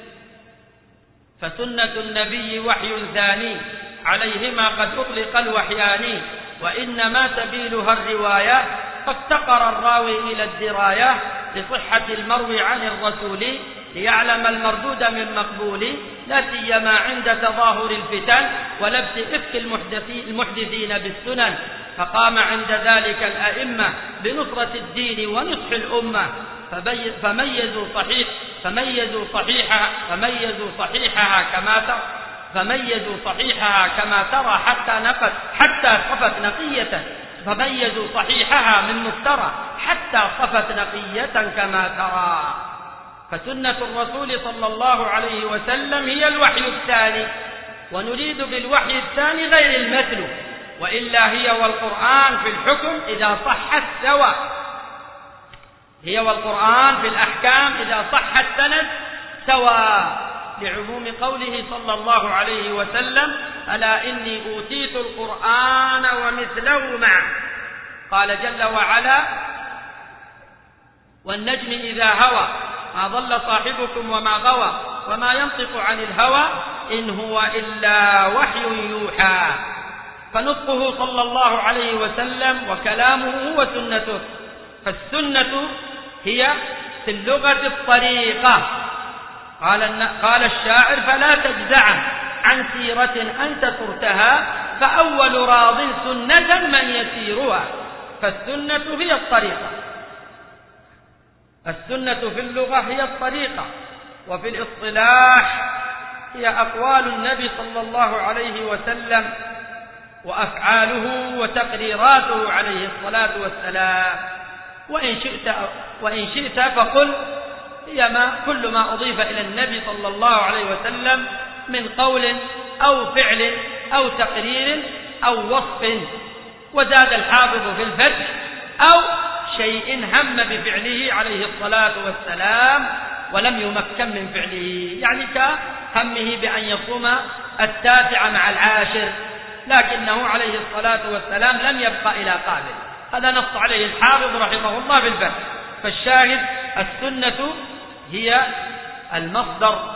فسنة النبي وحي ثاني عليهما قد أطلق الوحيان. وإنما سبيلها الرواية فافتقر الراوي إلى الدراية لصحة المروي عن الرسول ليعلم المردود من مقبول، لا سيما عند تظاهر الفتن ولبس إفك المحدثين بالسنن. فقام عند ذلك الأئمة بنصرة الدين ونصح الأمة، فميزوا صحيحها كما ترى حتى صفت نقية، فميزوا صحيحها من مفترى حتى صفت نقية كما ترى. فسنة الرسول صلى الله عليه وسلم هي الوحي الثاني، ونريد بالوحي الثاني غير المثل، وإلا هي والقرآن في الحكم إذا صح سوا، هي والقرآن في الأحكام إذا صح السند سوا، لعموم قوله صلى الله عليه وسلم: ألا إني أوتيت القرآن ومثله معه. قال جل وعلا: والنجم إذا هوى ما ضل صاحبكم وما غوى وما ينطق عن الهوى إن هو إلا وحي يوحى. فنطقه صلى الله عليه وسلم وكلامه هو سنته. فالسنة هي في اللغة الطريقة. قال الشاعر: فلا تجزع عن سيرة أنت صرتها، فأول راض سنة من يسيرها. فالسنة هي الطريقة. السنة في اللغة هي الطريقة، وفي الاصطلاح هي أقوال النبي صلى الله عليه وسلم وأفعاله وتقريراته عليه الصلاة والسلام. وإن شئت فقل هي كل ما أضيف إلى النبي صلى الله عليه وسلم من قول أو فعل أو تقرير أو وصف. وزاد الحافظ في الفتح: أو شيء هم بفعله عليه الصلاة والسلام ولم يمكن من فعله، يعني كهمه بأن يصوم 9 مع 10، لكنه عليه الصلاة والسلام لم يبقى إلى قابل. هذا نص عليه الحافظ رحمه الله في الفتح. فالشاهد: السنة هي المصدر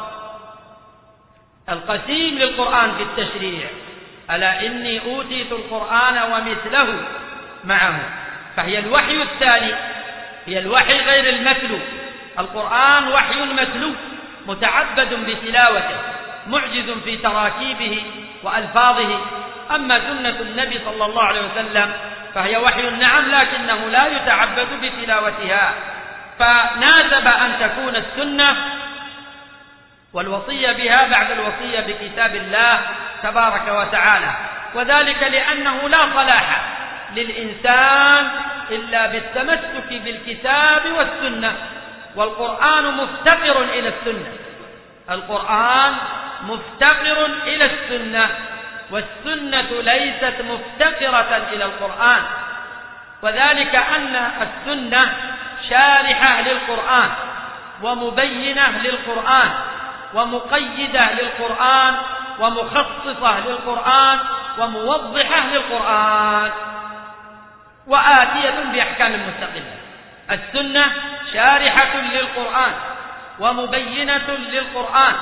القسيم للقرآن في التشريع. ألا إني أوتيت القرآن ومثله معه. فهي الوحي الثاني، هي الوحي غير المتلو. القرآن وحي متلو متعبد بتلاوته، معجز في تراكيبه وألفاظه. أما سنة النبي صلى الله عليه وسلم فهي وحي نعم، لكنه لا يتعبد بتلاوتها. فناسب أن تكون السنة والوصية بها بعد الوصية بكتاب الله تبارك وتعالى، وذلك لأنه لا صلاح للإنسان إلا بالتمسك بالكتاب والسنة، والقرآن مفتقر إلى السنة. القرآن مفتقر إلى السنة، والسنة ليست مفتقرة إلى القرآن، وذلك أن السنة شارحة للقرآن ومبينة للقرآن ومقيدة للقرآن ومخصصة للقرآن وموضحة للقرآن وآتية بأحكام مستقلة. السنة شارحة للقرآن ومبينة للقرآن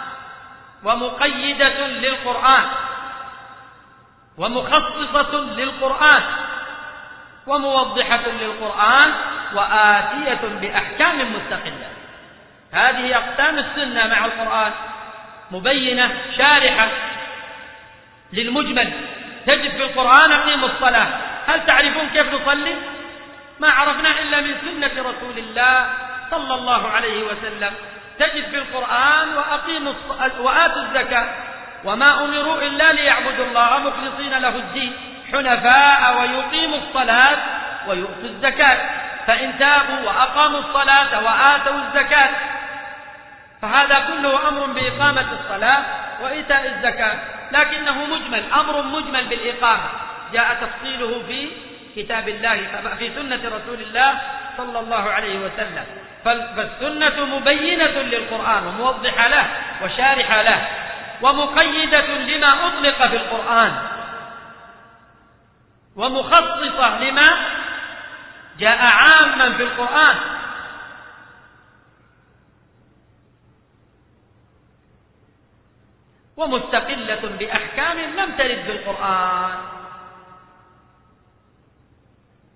ومقيدة للقرآن ومخصصة للقرآن وموضحة للقرآن وآتية بأحكام مستقلة. هذه أقسام السنة مع القرآن: مبينة شارحة للمجمل. تجد في القرآن: أقيموا الصلاة. هل تعرفون كيف نصلي؟ ما عرفنا إلا من سنة رسول الله صلى الله عليه وسلم. تجد في القرآن: وآتوا الزكاة. وما أمروا إلا ليعبدوا الله مخلصين له الدين حنفاء ويقيموا الصلاة ويؤتوا الزكاة. فإن تابوا وأقاموا الصلاة وآتوا الزكاة، فهذا كله أمر بإقامة الصلاة وإيتاء الزكاة، لكنه مجمل، أمر مجمل بالإقامة، جاء تفصيله في كتاب الله في سنة رسول الله صلى الله عليه وسلم. فالسنة مبينة للقرآن وموضحة له وشارحة له ومقيدة لما أطلق في القرآن ومخصصة لما جاء عاما في القرآن. ومستقلة بأحكام لم ترد في القرآن.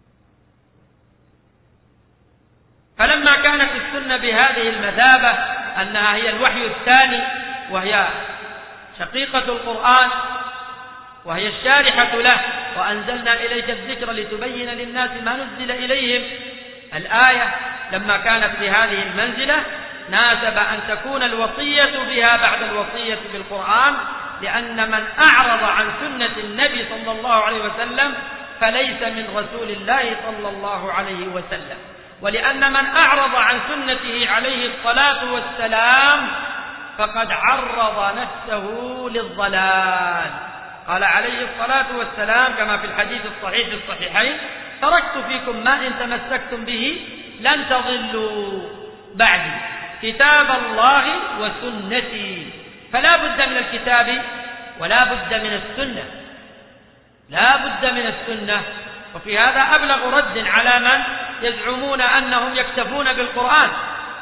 فلما كانت السنة بهذه المثابة أنها هي الوحي الثاني، وهي شقيقة القرآن، وهي الشارحة له. وأنزلنا إليك الذكر لتبين للناس ما نزل إليهم. الآية لما كانت في هذه المنزلة ناسب أن تكون الوصية بها بعد الوصية بالقرآن، لأن من أعرض عن سنة النبي صلى الله عليه وسلم فليس من رسول الله صلى الله عليه وسلم، ولأن من أعرض عن سنته عليه الصلاة والسلام فقد عرض نفسه للضلال. قال عليه الصلاة والسلام كما في الحديث الصحيح في الصحيحين: تركت فيكم ما إن تمسكتم به لن تضلوا بعدي، كتاب الله وسنتي. فلا بد من الكتاب ولا بد من السنة، لا بد من السنة. وفي هذا أبلغ رد على من يزعمون أنهم يكتفون بالقرآن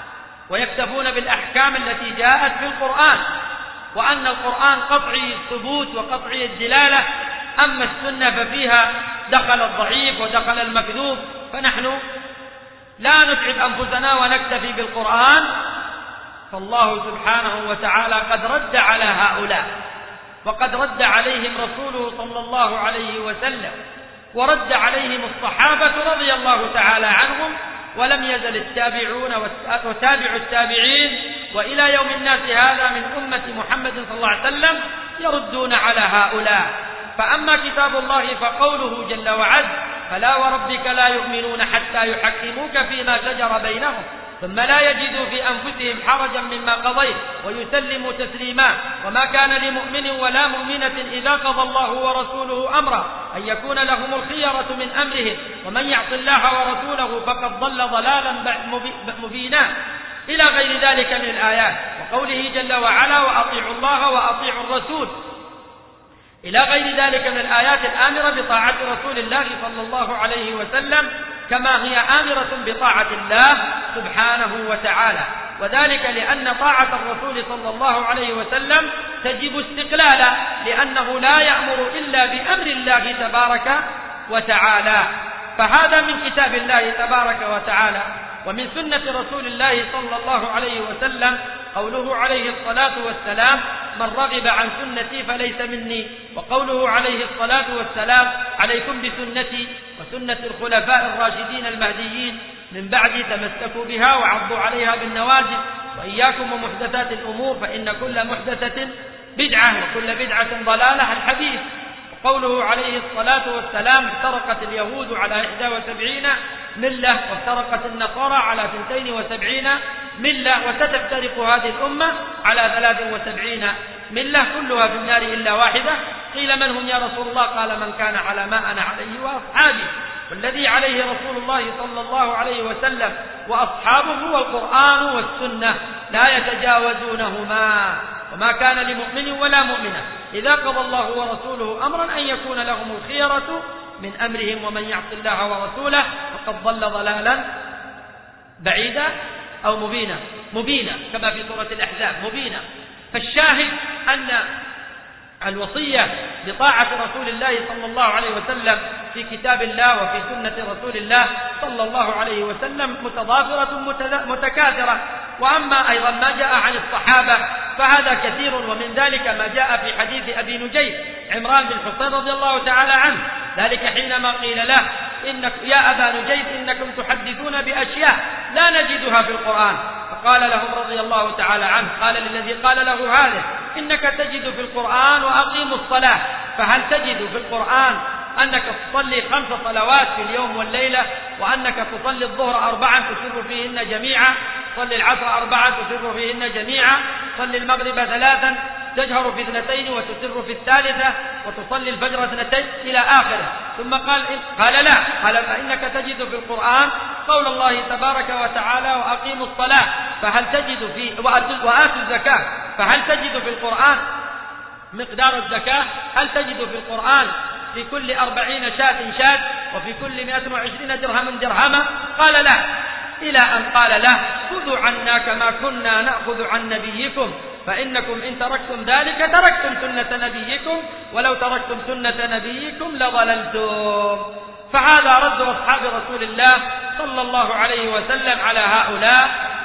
ويكتفون بالأحكام التي جاءت في القرآن، وأن القرآن قطعي الثبوت وقطعي الدلالة، أما السنة ففيها دخل الضعيف ودخل المكذوب، فنحن لا نتعب أنفسنا ونكتفي بالقرآن. فالله سبحانه وتعالى قد رد على هؤلاء، وقد رد عليهم رسوله صلى الله عليه وسلم، ورد عليهم الصحابة رضي الله تعالى عنهم، ولم يزل التابعون وتابع التابعين وإلى يوم الناس هذا من أمة محمد صلى الله عليه وسلم يردون على هؤلاء. فأما كتاب الله فقوله جل وعز: فلا وربك لا يؤمنون حتى يحكموك فيما شجر بينهم ثم لا يجدوا في أنفسهم حرجا مما قضيت ويسلموا تسليما، وما كان لمؤمن ولا مؤمنة إذا قضى الله ورسوله أمرا أن يكون لهم الخيرة من أمرهم، ومن يعص الله ورسوله فقد ضل ضلالا مبينا، إلى غير ذلك من الآيات. وقوله جل وعلا: وأطيعوا الله وأطيعوا الرسول، إلى غير ذلك من الآيات الآمرة بطاعة رسول الله صلى الله عليه وسلم، كما هي آمرة بطاعة الله سبحانه وتعالى. وذلك لأن طاعة الرسول صلى الله عليه وسلم تجب استقلالا، لأنه لا يأمر إلا بأمر الله تبارك وتعالى. فهذا من كتاب الله تبارك وتعالى. ومن سنة رسول الله صلى الله عليه وسلم قوله عليه الصلاة والسلام: من رغب عن سنتي فليس مني. وقوله عليه الصلاة والسلام: عليكم بسنتي وسنة الخلفاء الراشدين المهديين من بعدي، تمسكوا بها وعضوا عليها بالنواجذ، وإياكم ومحدثات الأمور فإن كل محدثة بدعة وكل بدعة ضلالة. الحديث. وقوله عليه الصلاة والسلام: افترقت اليهود على 71 ملة وافترقت النصارى على 72 ملة، وستفترق هذه الأمة على 73 ملة كلها في النار إلا واحدة. قيل: من هم يا رسول الله؟ قال: من كان على ما أنا عليه وأصحابي. والذي عليه رسول الله صلى الله عليه وسلم وأصحابه هو القرآن والسنة، لا يتجاوزونهما. وما كان لمؤمن ولا مؤمنة إذا قضى الله ورسوله أمرا أن يكون لهم الخيرة من أمرهم، ومن يعص الله ورسوله فقد ضل ضلالا بعيدا أو مبينا كما في سورة الأحزاب، مبينا. فالشاهد أن الوصية بطاعة رسول الله صلى الله عليه وسلم في كتاب الله وفي سنة رسول الله صلى الله عليه وسلم متضافرة متكاثرة. وأما أيضا ما جاء عن الصحابة فهذا كثير، ومن ذلك ما جاء في حديث أبي نجيب عمران بن حسين رضي الله تعالى عنه، ذلك حينما قيل له: يا أبا نجيب إنكم تحدثون بأشياء لا نجدها في القرآن. فقال لهم رضي الله تعالى عنه، قال للذي قال له هذا: إنك تجد في القرآن وأقيموا الصلاة، فهل تجد في القرآن أنك تصلي 5 صلوات في اليوم والليلة، وأنك تصلي الظهر 4 تسر فيهن جميعا، تصلي العصر 4 تسر فيهن جميعا، تصلي المغرب 3 تجهر في 2 وتسر في 3، وتصلي الفجر 2 إلى آخره. ثم قال لا، قال: فإنك تجد في القرآن قول الله تبارك وتعالى: وأقيموا الصلاة، فهل تجد في وآتوا الزكاة، فهل تجد في القرآن مقدار الزكاة؟ هل تجد في القرآن في كل 40 شاة وفي كل 120 درهما؟ قال لا، إلى أن قال له: خذوا عنا كما كنا نأخذ عن نبيكم، فإنكم إن تركتم ذلك تركتم سنة نبيكم، ولو تركتم سنة نبيكم لضللتم. فهذا رد أصحاب رسول الله صلى الله عليه وسلم على هؤلاء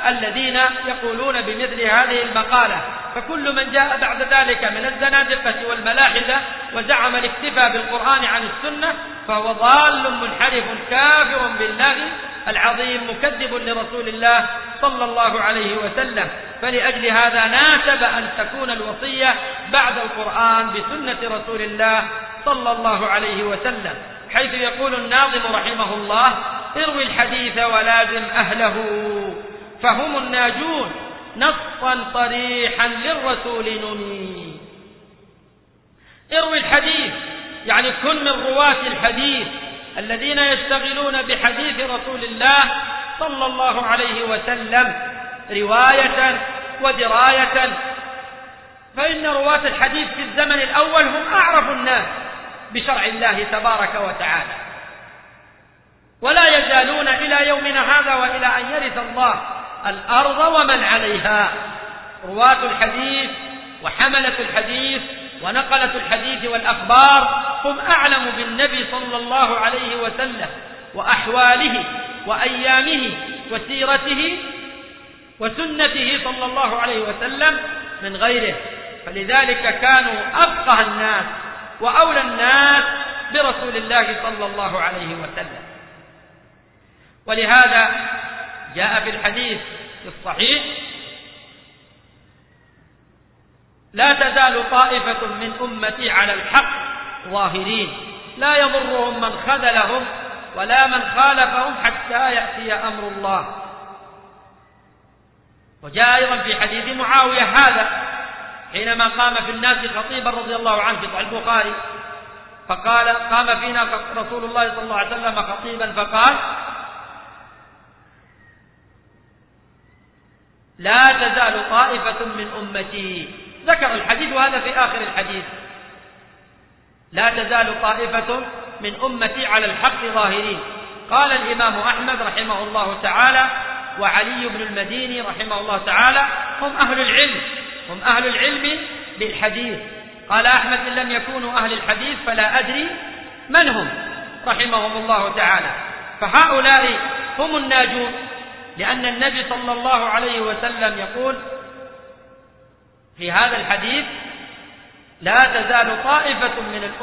الذين يقولون بمثل هذه المقالة. فكل من جاء بعد ذلك من الزنادقة والملاحدة وزعم الاكتفاء بالقرآن عن السنة فهو ضال منحرف كافر بالله العظيم مكذب لرسول الله صلى الله عليه وسلم. فلأجل هذا ناسب أن تكون الوصية بعد القرآن بسنة رسول الله صلى الله عليه وسلم، حيث يقول الناظم رحمه الله: اروي الحديث ولازم أهله فهم الناجون نصا صريحا للرسول نمي. اروي الحديث يعني كن من رواة الحديث الذين يشتغلون بحديث رسول الله صلى الله عليه وسلم رواية ودراية، فإن رواة الحديث في الزمن الأول هم أعرف الناس بشرع الله تبارك وتعالى، ولا يزالون إلى يومنا هذا وإلى أن يرث الله الأرض ومن عليها. رواة الحديث وحملة الحديث ونقلة الحديث والأخبار هم أعلم بالنبي صلى الله عليه وسلم وأحواله وأيامه وسيرته وسنته صلى الله عليه وسلم من غيره، فلذلك كانوا أفقه الناس وأولى الناس برسول الله صلى الله عليه وسلم. ولهذا جاء في الحديث الصحيح: لا تزال طائفة من أمتي على الحق ظاهرين لا يضرهم من خذلهم ولا من خالفهم حتى يأتي أمر الله. وجاء أيضا في حديث معاوية هذا حينما قام في الناس خطيبا رضي الله عنه في صحيح البخاري فقال: قام فينا رسول الله صلى الله عليه وسلم خطيبا فقال: لا تزال طائفة من أمتي. ذكر الحديث وهذا في آخر الحديث: لا تزال طائفة من أمتي على الحق ظاهرين. قال الإمام أحمد رحمه الله تعالى وعلي بن المديني رحمه الله تعالى: هم أهل العلم، هم أهل العلم بالحديث. قال أحمد: إن لم يكونوا أهل الحديث فلا أدري من هم، رحمهم الله تعالى. فهؤلاء هم الناجون، لأن النبي صلى الله عليه وسلم يقول في هذا الحديث: لا تزال طائفة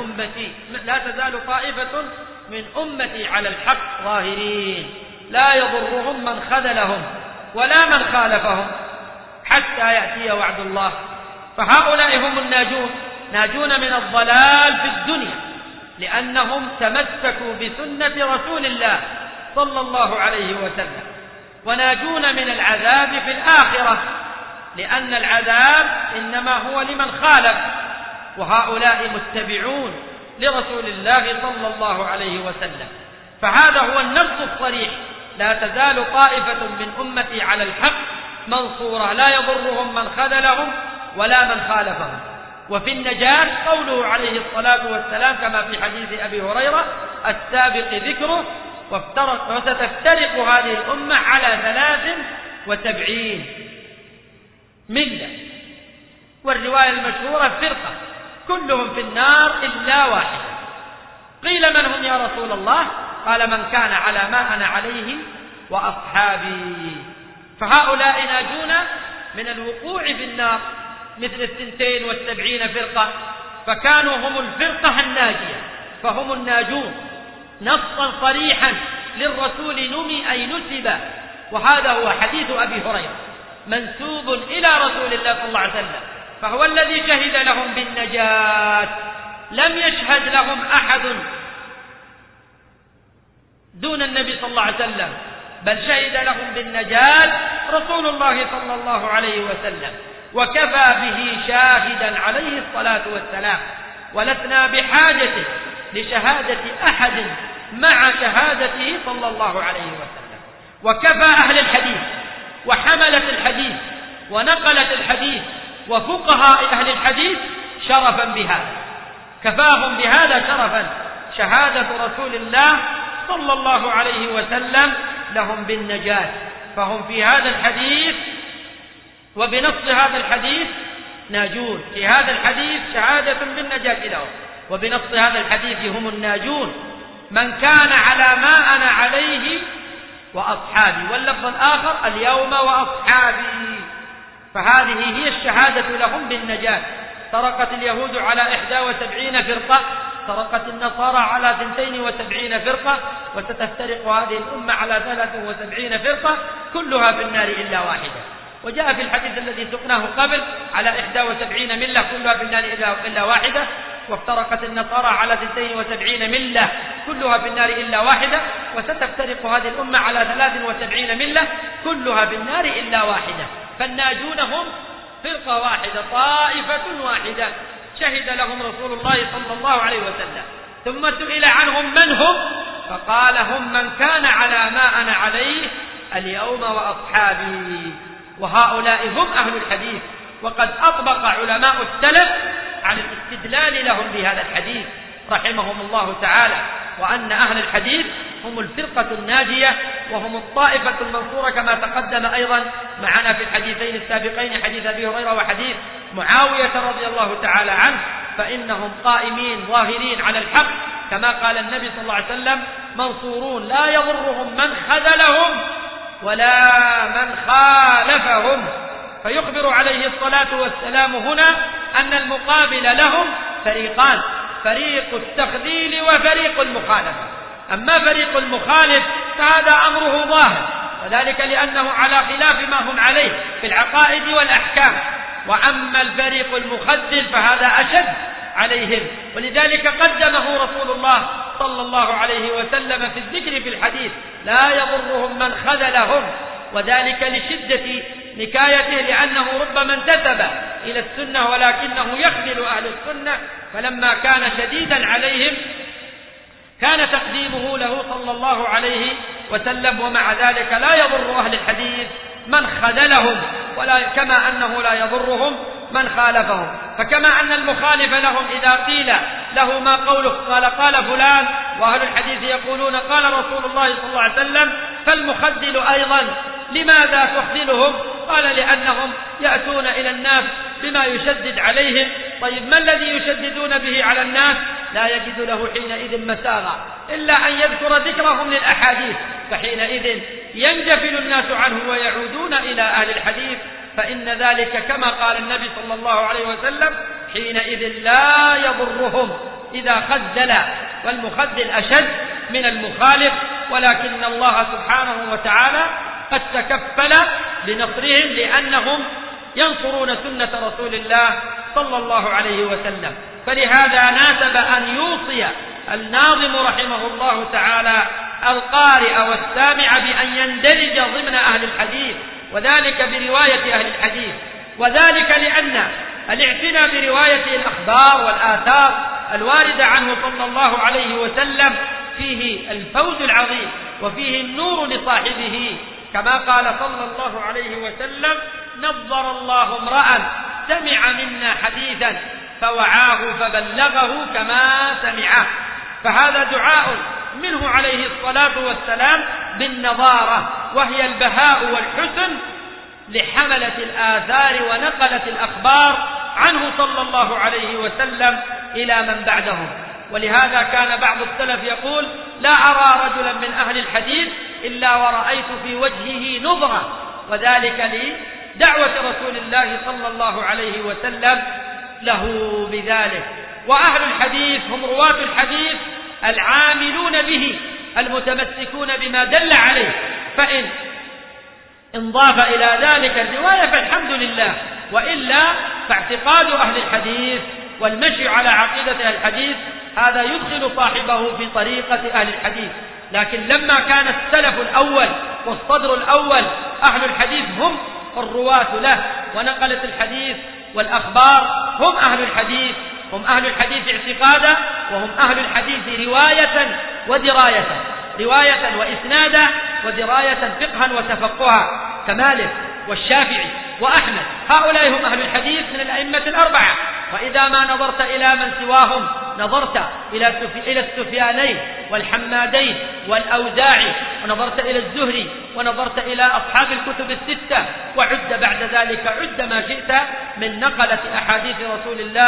من أمتي على الحق ظاهرين لا يضرهم من خذلهم ولا من خالفهم حتى يأتي وعد الله. فهؤلاء هم الناجون، ناجون من الضلال في الدنيا لأنهم تمسكوا بسنة رسول الله صلى الله عليه وسلم، وناجون من العذاب في الآخرة لأن العذاب إنما هو لمن خالف، وهؤلاء متبعون لرسول الله صلى الله عليه وسلم. فهذا هو النص الصريح: لا تزال طائفة من أمتي على الحق منصورة لا يضرهم من خذلهم ولا من خالفهم. وفي النجاة قوله عليه الصلاة والسلام كما في حديث أبي هريرة: السابق ذكره وستفترق هذه الأمة على 73 ملة. والرواية المشهورة: فرقة كلهم في النار إلا واحدة. قيل: من هم يا رسول الله؟ قال: من كان على ما أنا عليه وأصحابي. فهؤلاء ناجون من الوقوع في النار مثل 72 فرقة، فكانوا هم الفرقة الناجية، فهم الناجون نصا صريحا للرسول نمي أي نسب. وهذا هو حديث أبي هريرة منسوب إلى رسول الله صلى الله عليه وسلم، فهو الذي شهد لهم بالنجاة، لم يشهد لهم أحد دون النبي صلى الله عليه وسلم، بل شهد لهم بالنجاة رسول الله صلى الله عليه وسلم، وكفى به شاهدا عليه الصلاة والسلام. ولسنا بحاجة لشهادة أحد مع شهادته صلى الله عليه وسلم. وكفى أهل الحديث وحملة الحديث ونقلة الحديث وفقهاء أهل الحديث شرفا بهذا، كفاهم بهذا شرفا شهادة رسول الله صلى الله عليه وسلم لهم بالنجاة. فهم في هذا الحديث وبنص هذا الحديث ناجون، في هذا الحديث شهادة بالنجاة لهم، وبنص هذا الحديث هم الناجون. من كان على ما أنا عليه وأصحابي، واللفظ الآخر اليوم وأصحابي. فهذه هي الشهادة لهم بالنجاة. طرقت اليهود على 71 فرقة، طرقت النصارى على 72 فرقة، وستفترق هذه الأمة على 73 فرقة كلها في النار إلا واحدة. وجاء في الحديث الذي سقناه قبل على 71 ملة كلها في النار إلا واحدة، وافترقت النصارى على 72 ملة كلها في النار إلا واحدة، وستفترق هذه الأمة على 73 ملة كلها في النار إلا واحدة. فالناجون هم فرقة واحدة، طائفة واحدة شهد لهم رسول الله صلى الله عليه وسلم. ثم سئل عنهم من هم، فقال هم من كان على ما أنا عليه اليوم وأصحابي. وهؤلاء هم أهل الحديث. وقد أطبق علماء السلف على الاستدلال لهم بهذا الحديث رحمهم الله تعالى، وأن أهل الحديث هم الفرقة الناجية وهم الطائفة المنصورة، كما تقدم أيضا معنا في الحديثين السابقين، حديث أبي هريرة وحديث معاوية رضي الله تعالى عنه، فإنهم قائمين ظاهرين على الحق، كما قال النبي صلى الله عليه وسلم: منصورون لا يضرهم من خذلهم ولا من خالفهم. فيخبر عليه الصلاة والسلام هنا أن المقابل لهم فريقان: فريق التخذيل وفريق المخالفة. أما فريق المخالف فهذا أمره ظاهر، وذلك لأنه على خلاف ما هم عليه في العقائد والأحكام. وأما الفريق المخذل فهذا أشد عليهم، ولذلك قدمه رسول الله صلى الله عليه وسلم في الذكر في الحديث: لا يضرهم من خذلهم، وذلك لشدة نكايته، لأنه ربما انتسب إلى السنة ولكنه يخذل أهل السنة، فلما كان شديدا عليهم كان تقديمه له صلى الله عليه وسلم. ومع ذلك لا يضر أهل الحديث من خذلهم، كما أنه لا يضرهم من خالفهم. فكما أن المخالف لهم إذا قيل له ما قوله قال فلان، وأهل الحديث يقولون قال رسول الله صلى الله عليه وسلم، فالمخذل أيضا لماذا تخذلهم؟ قال: لأنهم يأتون إلى الناس بما يشدد عليهم. طيب ما الذي يشددون به على الناس؟ لا يجد له حينئذ مساغا إلا أن يذكر ذكرهم للأحاديث، فحينئذ ينجفل الناس عنه ويعودون إلى أهل الحديث، فإن ذلك كما قال النبي صلى الله عليه وسلم: حينئذ لا يضرهم إذا خذل، والمخذل أشد من المخالف. ولكن الله سبحانه وتعالى قد تكفل بنصرهم، لأنهم ينصرون سنة رسول الله صلى الله عليه وسلم. فلهذا ناسب أن يوصي الناظم رحمه الله تعالى القارئ والسامع بأن يندرج ضمن أهل الحديث، وذلك برواية أهل الحديث. وذلك لأن الاعتناء برواية الأخبار والآثار الواردة عنه صلى الله عليه وسلم فيه الفوز العظيم وفيه النور لصاحبه، كما قال صلى الله عليه وسلم: نظر الله امرأ سمع منا حديثا فوعاه فبلغه كما سمعه. فهذا دعاء منه عليه الصلاة والسلام بالنظارة، وهي البهاء والحسن لحملة الآثار ونقلة الأخبار عنه صلى الله عليه وسلم إلى من بعدهم. ولهذا كان بعض السلف يقول: لا أرى رجلا من أهل الحديث إلا ورأيت في وجهه نظرة، وذلك لدعوة رسول الله صلى الله عليه وسلم له بذلك. وأهل الحديث هم رواة الحديث العاملون به المتمسكون بما دل عليه، فإن انضاف إلى ذلك الرواية فالحمد لله، وإلا فاعتقاد أهل الحديث والمشي على عقيدة أهل الحديث هذا يدخل صاحبه في طريقة أهل الحديث. لكن لما كان السلف الأول والصدر الأول أهل الحديث هم الرواة له ونقلة الحديث والأخبار، هم أهل الحديث، هم أهل الحديث اعتقادا، وهم أهل الحديث رواية ودراية، رواية وإسنادا ودراية فقها وتفقها، كمالك والشافعي وأحمد. هؤلاء هم أهل الحديث من الأئمة الأربعة. وإذا ما نظرت إلى من سواهم نظرت إلى السفيانين والحمادين والأوزاعي، ونظرت إلى الزهري، ونظرت إلى أصحاب الكتب الستة، وعد بعد ذلك عد ما شئت من نقلة أحاديث رسول الله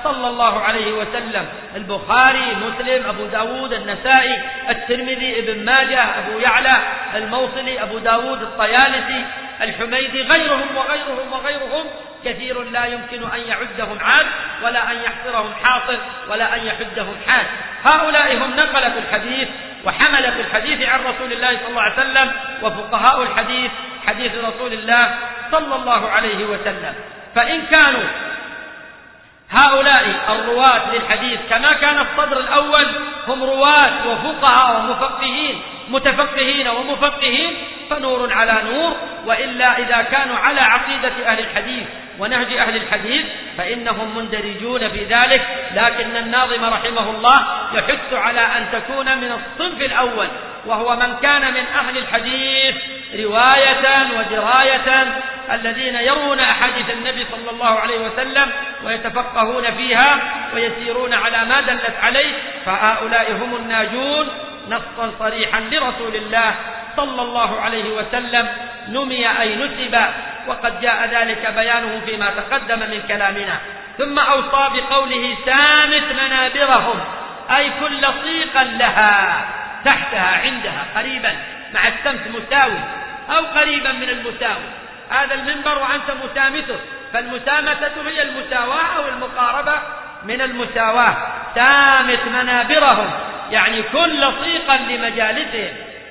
صلى الله عليه وسلم: البخاري، مسلم، أبو داود، النسائي، الترمذي، ابن ماجه، أبو يعلى، الموصلي، أبو داود، الطيالسي، الحميدي، غيرهم وغيرهم وغيرهم كثير لا يمكن أن يعدهم عاد ولا أن يحصرهم حاصر ولا أن يحدهم حاد. هؤلاء هم نقلة الحديث وحملة الحديث عن رسول الله صلى الله عليه وسلم، وفقهاء الحديث حديث رسول الله صلى الله عليه وسلم. فإن كانوا هؤلاء الرواة للحديث كما كان الصدر الأول هم رواة وفقهاء ومفقهين، متفقهين ومفقهين، فنور على نور. وإلا إذا كانوا على عقيدة أهل الحديث ونهج أهل الحديث فإنهم مندرجون في ذلك. لكن الناظم رحمه الله يحث على أن تكون من الصنف الأول، وهو من كان من أهل الحديث رواية ودراية، الذين يرون أحاديث النبي صلى الله عليه وسلم ويتفقهون فيها ويسيرون على ما دلت عليه، فهؤلاء هم الناجون نصا صريحا لرسول الله صلى الله عليه وسلم، نمي أي نسب، وقد جاء ذلك بيانه فيما تقدم من كلامنا. ثم أوصى بقوله: سامت منابرهم، أي كل صيقا لها تحتها عندها قريبا، مع السمت مساوي أو قريبا من المساوي. هذا المنبر وأنت مسامته، فالمسامة هي المساواة أو المقاربة من المساواة. سامت منابرهم يعني كل صيقا لمجالسهم،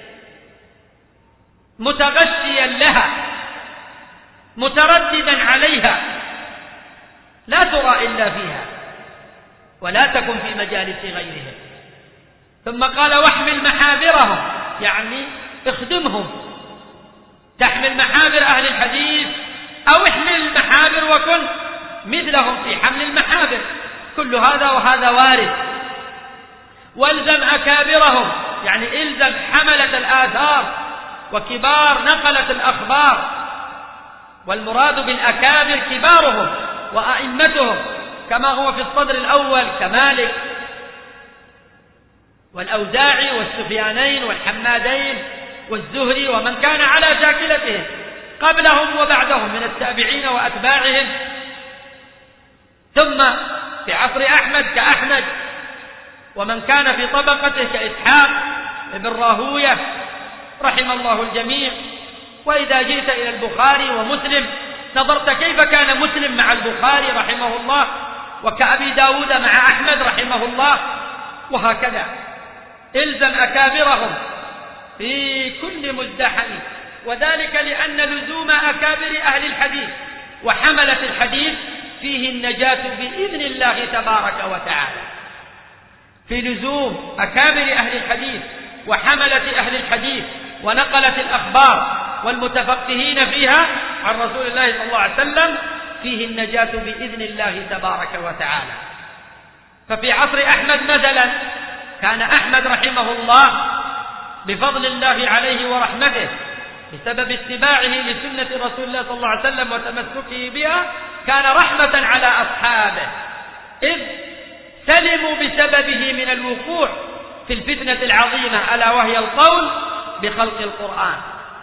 متغشيا لها، مترددا عليها، لا ترى إلا فيها ولا تكن في مجالس غيرهم. ثم قال: واحمل محابرهم، يعني اخدمهم، تحمل محابر أهل الحديث أو احمل المحابر وكن مثلهم في حمل المحابر، كل هذا وهذا وارد. والزم أكابرهم، يعني الزم حملة الآثار وكبار نقلة الأخبار، والمراد بالأكابر كبارهم وأئمتهم، كما هو في الصدر الأول كمالك والأوزاعي والسفيانين والحمادين والزهري ومن كان على شاكلتهم قبلهم وبعدهم من التابعين وأتباعهم. ثم في عصر أحمد كأحمد ومن كان في طبقته كإسحاق ابن راهوية رحم الله الجميع. وإذا جئت إلى البخاري ومسلم نظرت كيف كان مسلم مع البخاري رحمه الله، وكأبي داود مع أحمد رحمه الله، وهكذا. الزم أكابرهم في كل مزدحم، وذلك لأن لزوم أكابر أهل الحديث وحملة الحديث فيه النجاة بإذن الله تبارك وتعالى. في لزوم أكابر أهل الحديث وحملة أهل الحديث ونقلة الأخبار والمتفقهين فيها عن رسول الله صلى الله عليه وسلم فيه النجاة بإذن الله تبارك وتعالى. ففي عصر أحمد مثلا كان أحمد رحمه الله بفضل الله عليه ورحمته بسبب اتباعه لسنة رسول الله صلى الله عليه وسلم وتمسكه بها كان رحمة على أصحابه، إذ سلموا بسببه من الوقوع في الفتنة العظيمة ألا وهي القول بخلق القرآن.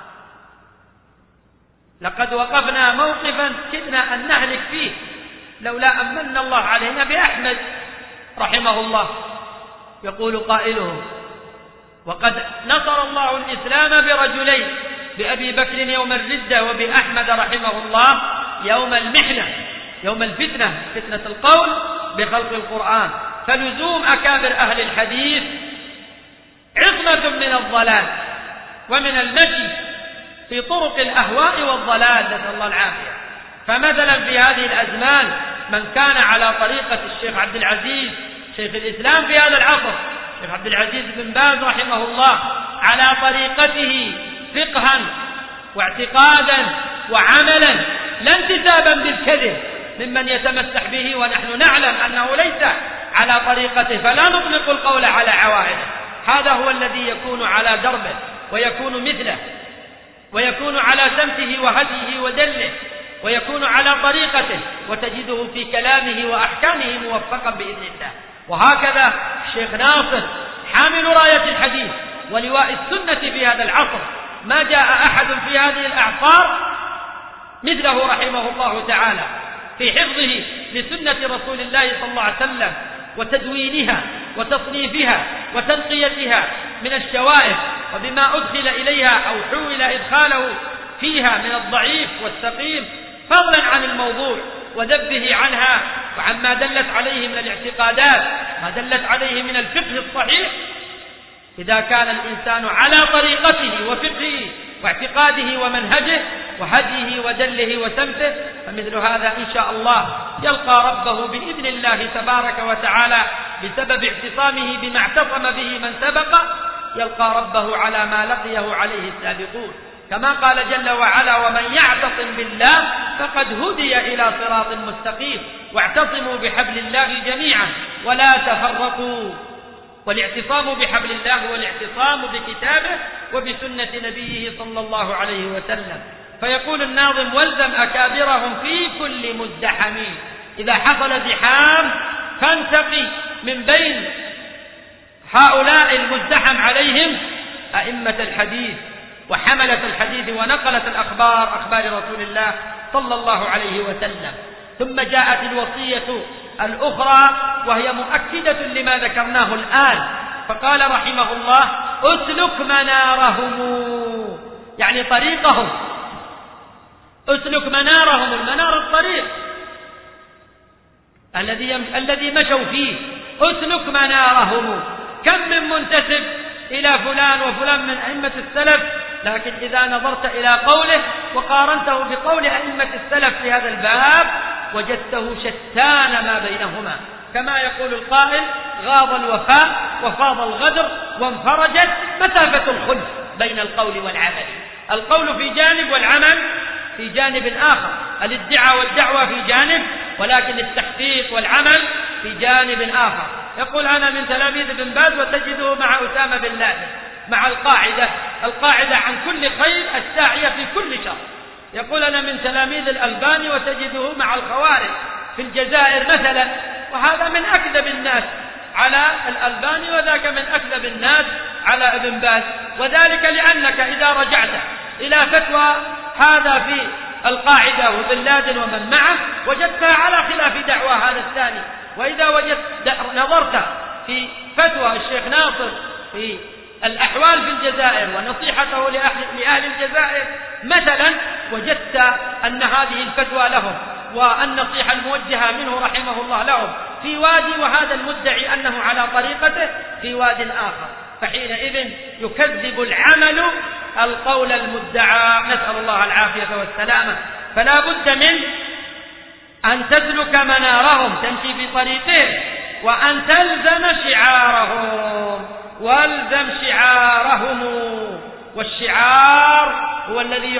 لقد وقفنا موقفا كدنا أن نهلك فيه لولا أن من الله علينا بأحمد رحمه الله. يقول قائلهم: وقد نصر الله الإسلام برجلين، بأبي بكر يوم الردة وبأحمد رحمه الله يوم المحنة، يوم الفتنة، فتنة القول بخلق القرآن. فلزوم أكابر أهل الحديث عصمة من الضلال ومن المشي في طرق الأهواء والضلال، نسأل الله العافية. فمثلا في هذه الأزمان من كان على طريقة الشيخ عبد العزيز شيخ الإسلام في هذا العصر، الشيخ عبد العزيز بن باز رحمه الله، على طريقته فقها واعتقادا وعملا، لا انتسابا بالكذب ممن يتمسح به، ونحن نعلم أنه ليس على طريقته، فلا نطلق القول على عوائده. هذا هو الذي يكون على دربه ويكون مثله ويكون على سمته وهديه ودله ويكون على طريقته، وتجده في كلامه وأحكامه موفقا بإذن الله. وهكذا الشيخ ناصر حامل راية الحديث ولواء السنة في هذا العصر، ما جاء أحد في هذه الأعصار مثله رحمه الله تعالى في حفظه لسنة رسول الله صلى الله عليه وسلم وتدوينها وتصنيفها وتنقيتها من الشوائب وبما أدخل إليها أو حول إدخاله فيها من الضعيف والسقيم، فضلا عن الموضوع وذبه عنها وعما دلت عليه من الاعتقادات، ما دلت عليه من الفقه الصحيح. إذا كان الإنسان على طريقته وفقهه واعتقاده ومنهجه وهديه ودله وسمته، فمثل هذا إن شاء الله يلقى ربه بإذن الله تبارك وتعالى بسبب اعتصامه بما اعتصم به من سبق، يلقى ربه على ما لقيه عليه السابقون، كما قال جل وعلا: ومن يعتصم بالله فقد هدي إلى صراط مستقيم واعتصموا بحبل الله جميعا ولا تفرقوا. والاعتصام بحبل الله هو الاعتصام بكتابه وبسنة نبيه صلى الله عليه وسلم. فيقول الناظم: والزم أكابرهم في كل مزدحم، إذا حصل زحام فانتقي من بين هؤلاء المزدحم عليهم أئمة الحديث وحملة الحديث ونقلة الأخبار، أخبار رسول الله صلى الله عليه وسلم. ثم جاءت الوصية الأخرى وهي مؤكدة لما ذكرناه الآن، فقال رحمه الله: أسلك منارهم، يعني طريقهم، أسلك منارهم، المنار الطريق الذي مشوا فيه، أسلك منارهم. كم من منتسب إلى فلان وفلان من أئمة السلف، لكن إذا نظرت إلى قوله وقارنته بقول أئمة السلف في هذا الباب وجدته شتان ما بينهما، كما يقول القائل: غاض الوفاء وفاض الغدر وانفرجت مسافة الخلف بين القول والعمل. القول في جانب والعمل في جانب آخر، الادعاء والدعوة في جانب، ولكن التحقيق والعمل في جانب آخر. يقول: أنا من تلاميذ ابن باز وتجده مع أسامة بن لادن، مع القاعدة عن كل خير الساعية في كل شر. يقول: أنا من تلاميذ الألباني وتجده مع الخوارج في الجزائر مثلا، وهذا من أكذب الناس على الألباني وذاك من أكذب الناس على ابن باز. وذلك لأنك إذا رجعت إلى فتوى هذا في القاعدة وبن لادن ومن معه وجدتها على خلاف دعوى هذا الثاني، وإذا نظرت في فتوى الشيخ ناصر في الأحوال في الجزائر ونصيحته لأهل الجزائر مثلا، وجدت أن هذه الفتوى لهم والنصيحة الموجهة منه رحمه الله لهم في وادي، وهذا المدعي أنه على طريقته في واد آخر، فحينئذ يكذب العمل القول المدعى، نسأل الله العافية والسلامة. فلا بد من أن تسلك منارهم، تمشي في طريقهم، وأن تلزم شعارهم، والزم شعارهم. والشعار هو الذي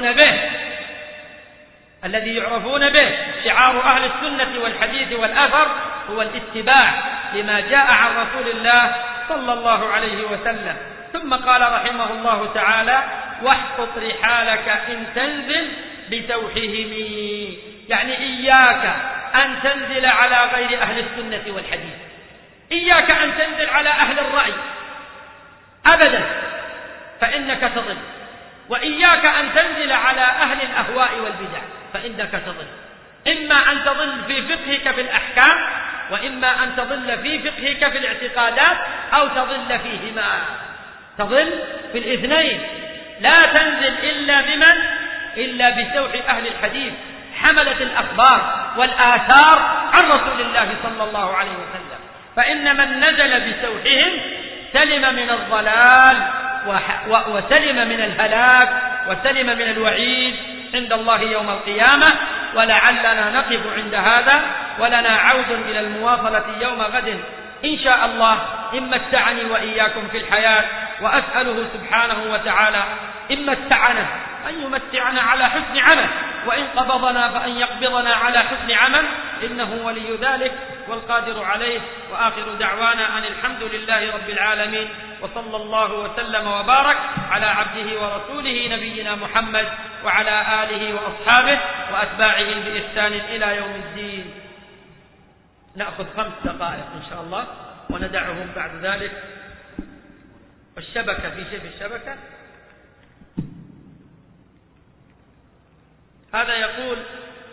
يعرفون به شعار أهل السنة والحديث والأثر هو الاتباع لما جاء عن رسول الله صلى الله عليه وسلم. ثم قال رحمه الله تعالى: واحطط رحالك إن تنزل بتوحيهم، يعني إياك أن تنزل على غير أهل السنة والحديث، إياك أن تنزل على أهل الرأي أبدا فإنك تضل، وإياك أن تنزل على أهل الأهواء والبدع فإنك تضل. إما أن تضل في فقهك في الأحكام، وإما أن تضل في فقهك في الاعتقادات، أو تضل فيهما، تضل في الاثنين. لا تنزل إلا بسوح أهل الحديث حملة الأخبار والآثار عن رسول الله صلى الله عليه وسلم، فإن من نزل بسوحهم سلم من الضلال وسلم من الهلاك وسلم من الوعيد عند الله يوم القيامة. ولعلنا نقف عند هذا، ولنا عود إلى المواصلة يوم غد إن شاء الله، إن متعني وإياكم في الحياة، وأسأله سبحانه وتعالى إن متعنا أن يمتعنا على حسن عمل، وإن قبضنا فأن يقبضنا على حسن عمل، إنه ولي ذلك والقادر عليه. وآخر دعوانا أن الحمد لله رب العالمين، وصلى الله وسلم وبارك على عبده ورسوله نبينا محمد وعلى آله وأصحابه وأتباعه بإحسان إلى يوم الدين. نأخذ 5 دقائق إن شاء الله وندعهم بعد ذلك. والشبكة، في شيء في الشبكة. هذا يقول: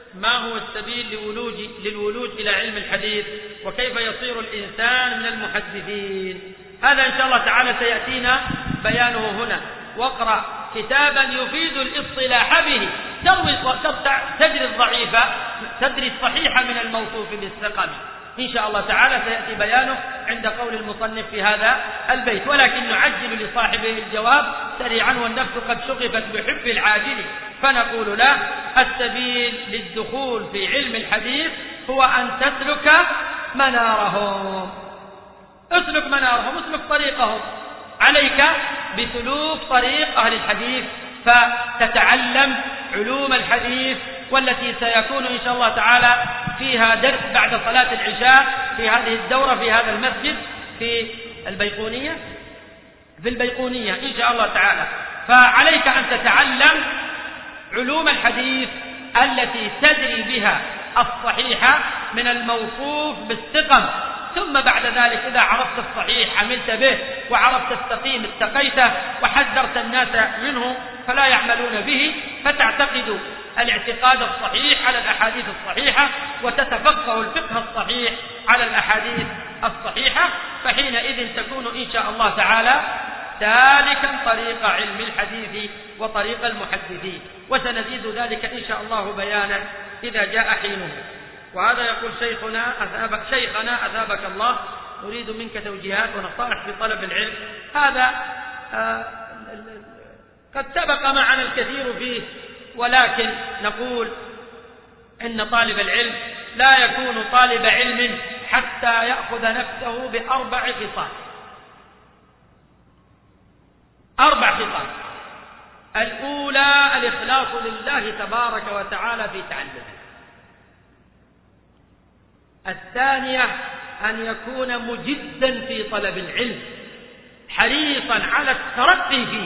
ما هو السبيل للولوج إلى علم الحديث، وكيف يصير الإنسان من المحدثين؟ هذا إن شاء الله تعالى سيأتينا بيانه هنا. واقرأ كتابا يفيد الاصطلاح به تدري الضعيفة تدري الصحيح من الموصوف بالسقم. إن شاء الله تعالى سيأتي بيانه عند قول المصنف في هذا البيت، ولكن نعجل لصاحبه الجواب سريعا، والنفس قد شغفت بحب العاجل، فنقول له: السبيل للدخول في علم الحديث هو أن تسلك منارهم. اسلك منارهم، اسلك طريقهم. عليك بسلوك طريق أهل الحديث، فتتعلم علوم الحديث، والتي سيكون إن شاء الله تعالى فيها درس بعد صلاة العشاء في هذه الدورة في هذا المسجد في البيقونية إن شاء الله تعالى. فعليك أن تتعلم علوم الحديث التي تدري بها الصحيح من الموصوف بالسقم، ثم بعد ذلك إذا عرفت الصحيح عملت به، وعرفت السقيم اتقيته، وحذرت الناس منه فلا يعملون به، فتعتقد الاعتقاد الصحيح على الأحاديث الصحيحة، وتتفقه الفقه الصحيح على الأحاديث الصحيحة، فحينئذ تكون إن شاء الله تعالى سالكا طريق علم الحديث وطريق المحدثين، وسنزيد ذلك إن شاء الله بيانا إذا جاء حينه. وهذا يقول: شيخنا أثابك الله، نريد منك توجيهات ونصائح في طلب العلم. هذا قد سبق معنا الكثير فيه، ولكن نقول إن طالب العلم لا يكون طالب علم حتى يأخذ نفسه بأربع خصال. 4 خصال. الأولى الإخلاص لله تبارك وتعالى في تعلمه. الثانية أن يكون مجدا في طلب العلم، حريصا على الترقي فيه.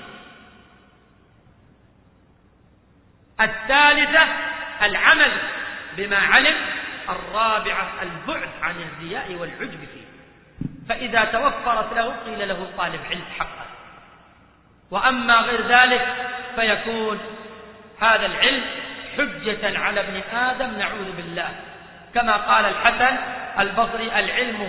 الثالثة العمل بما علم. الرابعة البعد عن الرياء والعجب فيه. فإذا توفرت له قيل له طالب علم حقا، وأما غير ذلك فيكون هذا العلم حجة على ابن آدم، نعوذ بالله. كما قال الحسن البصري: العلم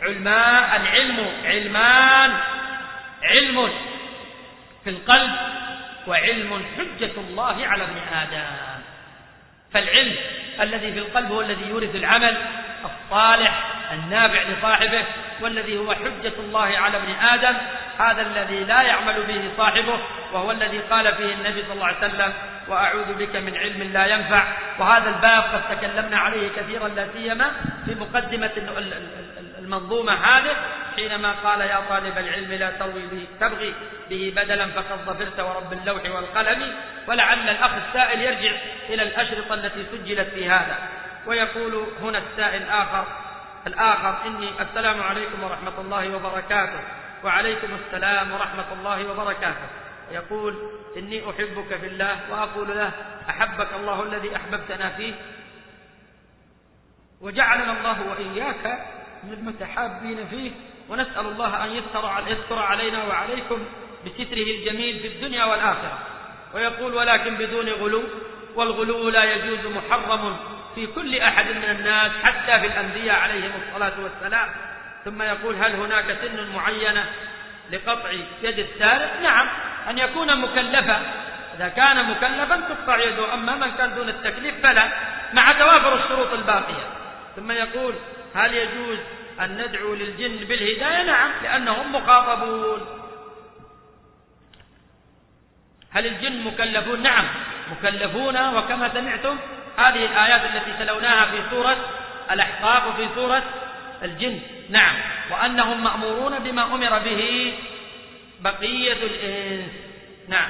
علمان، علم في القلب، وعلم حجة الله على ابن آدم. فالعلم الذي في القلب هو الذي يورث العمل الصالح النافع لصاحبه، والذي هو حجة الله على ابن آدم هذا الذي لا يعمل به صاحبه، وهو الذي قال فيه النبي صلى الله عليه وسلم: وأعوذ بك من علم لا ينفع. وهذا الباب قد تكلمنا عليه كثيرا، لا سيما في مقدمة المنظومة هذه، حينما قال: يا طالب العلم لا تبغي به بدلا فقد ظفرت ورب اللوح والقلم. ولعل الأخ السائل يرجع إلى الأشرطة التي سجلت في هذا. ويقول هنا السائل الآخر: السلام عليكم ورحمة الله وبركاته. وعليكم السلام ورحمة الله وبركاته. يقول: إني أحبك في الله، وأقول له: أحبك الله الذي أحببتنا فيه، وجعلنا الله وإياك من المتحابين فيه، ونسأل الله أن يستر علينا وعليكم بستره الجميل في الدنيا والآخرة. ويقول: ولكن بدون غلو، والغلو لا يجوز، محرم في كل أحد من الناس حتى في الأنبياء عليهم الصلاة والسلام. ثم يقول: هل هناك سن معينة لقطع يد السارق؟ نعم، أن يكون مكلفا. إذا كان مكلفا تقطع يده، أما من كان دون التكليف فلا، مع توافر الشروط الباقية. ثم يقول: هل يجوز أن ندعو للجن بالهداية؟ نعم، لأنهم مخاطبون. هل الجن مكلفون؟ نعم مكلفون، وكما سمعتم هذه الآيات التي تلوناها في سورة الأحقاف وفي سورة الجن، نعم، وأنهم مأمورون بما أمر به بقية الإنس. نعم.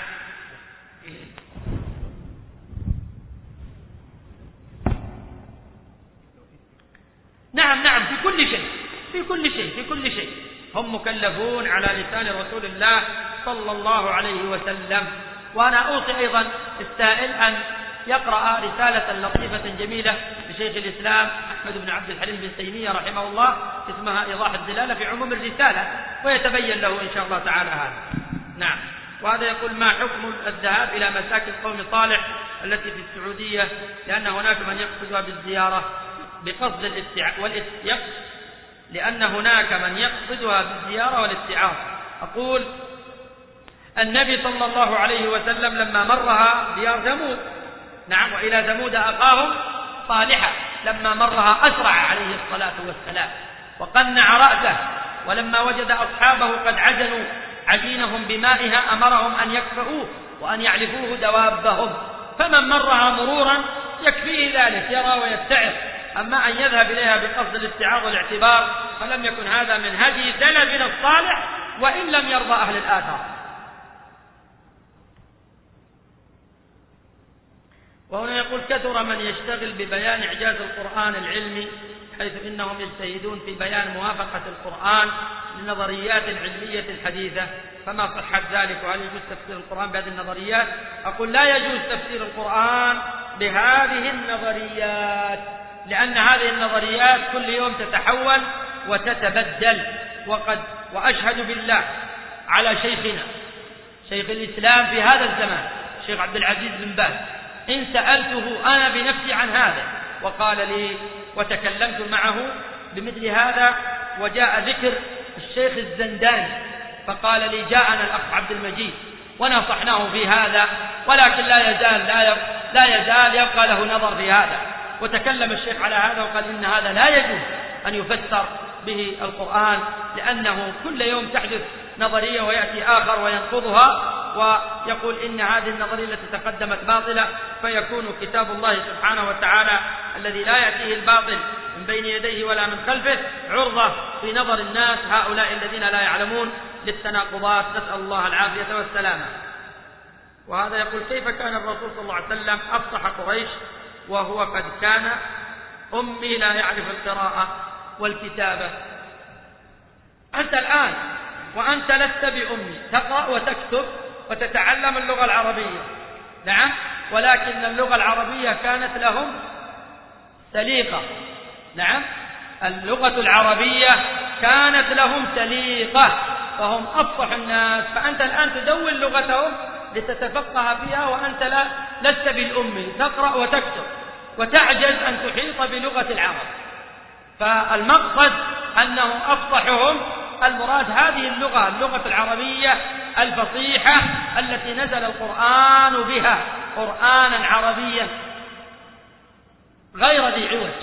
نعم، في كل شيء هم مكلفون على لسان رسول الله صلى الله عليه وسلم. وأنا أوصي أيضا السائل أن يقرأ رسالة لطيفة جميلة لشيخ الإسلام أحمد بن عبد الحليم بن تيمية رحمه الله، اسمها إيضاح الدلالة في عموم الرسالة، ويتبين له إن شاء الله تعالى هذا. نعم. وهذا يقول ما حكم الذهاب إلى مساكن قوم صالح التي في السعودية، لأن هناك من يقصدها بالزيارة بقصد والاستعارة. أقول النبي صلى الله عليه وسلم لما مرها ديار ثمود، نعم، وإلى ثمود أخاهم صالحا، لما مرها أسرع عليه الصلاة والسلام وقنع رأسه، ولما وجد أصحابه قد عجنوا عجينهم بمائها أمرهم أن يكفؤوه وأن يعلفوه دوابهم، فمن مرها مرورا يكفيه ذلك، يرى ويتعظ. أما أن يذهب إليها بقصد الاستعاض والاعتبار فلم يكن هذا من هدي سلفنا الصالح وإن لم يرضى أهل الآثار. وهنا يقول كثر من يشتغل ببيان إعجاز القرآن العلمي، حيث إنهم يجتهدون في بيان موافقة القرآن لنظريات علمية حديثة، فما صحة ذلك؟ وهل يجوز تفسير القرآن بهذه النظريات؟ أقول لا يجوز تفسير القرآن بهذه النظريات، لأن هذه النظريات كل يوم تتحول وتتبدل. وأشهد بالله على شيخنا شيخ الإسلام في هذا الزمان شيخ عبد العزيز بن باز، إن سألته أنا بنفسي عن هذا وقال لي وتكلمت معه بمثل هذا، وجاء ذكر الشيخ الزنداني فقال لي جاءنا الأخ عبد المجيد ونصحناه في هذا، ولكن لا يزال يبقى له نظر في هذا. وتكلم الشيخ على هذا وقال إن هذا لا يجوز أن يفسر به القرآن، لأنه كل يوم تحدث نظرية ويأتي آخر وينقضها ويقول إن هذه النظرية التي تقدمت باطلة، فيكون كتاب الله سبحانه وتعالى الذي لا يأتيه الباطل من بين يديه ولا من خلفه عرضة في نظر الناس هؤلاء الذين لا يعلمون للتناقضات، نسأل الله العافية والسلامة. وهذا يقول كيف كان الرسول صلى الله عليه وسلم أفصح قريش وهو قد كان أمي لا يعرف القراءة والكتابة؟ أنت الآن وأنت لست بأمي، تقرأ وتكتب وتتعلم اللغة العربية، نعم، ولكن اللغة العربية كانت لهم سليقة، نعم، اللغة العربية كانت لهم سليقة فهم أفصح الناس، فأنت الآن تدون لغتهم لتتفقه فيها وأنت لست بالأمي، تقرأ وتكتب وتعجز أن تحيط بلغة العرب. فالمقصد أنه أفصحهم، المراد هذه اللغة العربية الفصيحة التي نزل القرآن بها قرآنا عربيا غير ذي عوج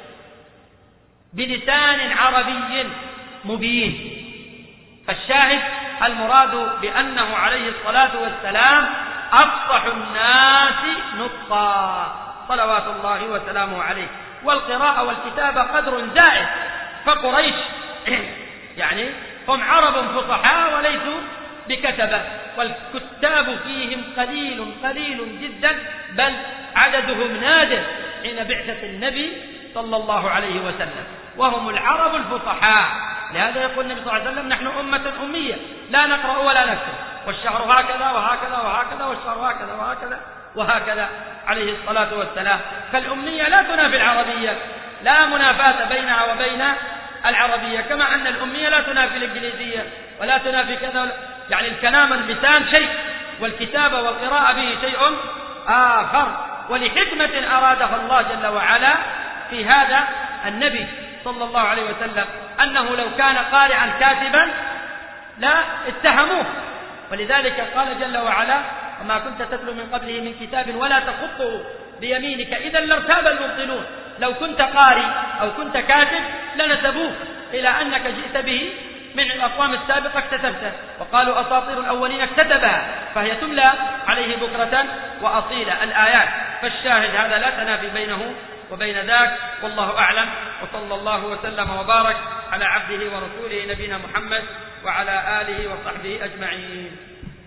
بلسان عربي مبين. فالشاهد المراد بأنه عليه الصلاة والسلام أفصح الناس نطقا صلوات الله وسلامه عليه. والقراءة والكتابة قدر زائد، فقريش يعني هم عرب فصحاء وليسوا بكتبة، والكتاب فيهم قليل جدا، بل عددهم نادر حين بعثة النبي صلى الله عليه وسلم، وهم العرب الفصحاء. لهذا يقول النبي صلى الله عليه وسلم نحن أمة أمية لا نقرأ ولا نكتب، والشهر هكذا وهكذا وهكذا، والشهر هكذا وهكذا وهكذا عليه الصلاة والسلام. فالأمية لا تنافي العربية، لا منافاة بينها وبين العربية، كما أن الأمية لا تنافي الإنجليزية ولا تنافي كذا. يعني الكلام اللسان شيء والكتابة والقراءة به شيء آخر، ولحكمة أرادها الله جل وعلا في هذا النبي صلى الله عليه وسلم، أنه لو كان قارئا كاتبا لا اتهموه، ولذلك قال جل وعلا وما كنت تتلو من قبله من كتاب ولا تخطه بيمينك إذا لارتاب المبطلون. لو كنت قارئ أو كنت كاتب لنسبوك إلى أنك جئت به من الأقوام السابقة اكتسبته، وقالوا أساطير الأولين اكتتبها، فهي تملى عليه بكرة وأصيلا الآيات. فالشاهد هذا لا تنافي بينه وبين ذاك، والله أعلم، وصلى الله وسلم وبارك على عبده ورسوله نبينا محمد وعلى آله وصحبه أجمعين.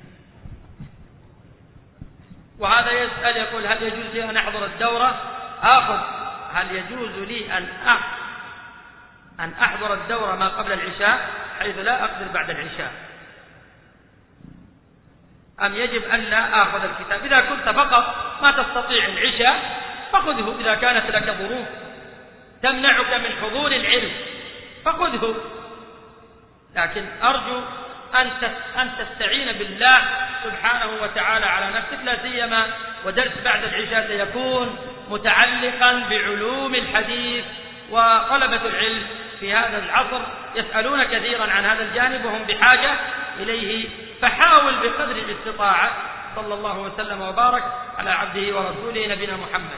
وهذا يسأل يقول هل يجوز لي أن أحضر الدورة؟ هل يجوز لي أن أحضر الدورة ما قبل العشاء حيث لا أقدر بعد العشاء، أم يجب أن لا آخذ الكتاب؟ إذا كنت فقط ما تستطيع العشاء فخذه، إذا كانت لك ظروف تمنعك من حضور العلم فخذه، لكن أرجو أن تستعين بالله سبحانه وتعالى على نفسك، لا سيما ودرس بعد العشاء سيكون متعلقا بعلوم الحديث، وطلبة العلم في هذا العصر يسألون كثيرا عن هذا الجانب وهم بحاجة إليه، فحاول بقدر الاستطاعة. صلى الله وسلم وبارك على عبده ورسوله نبينا محمد.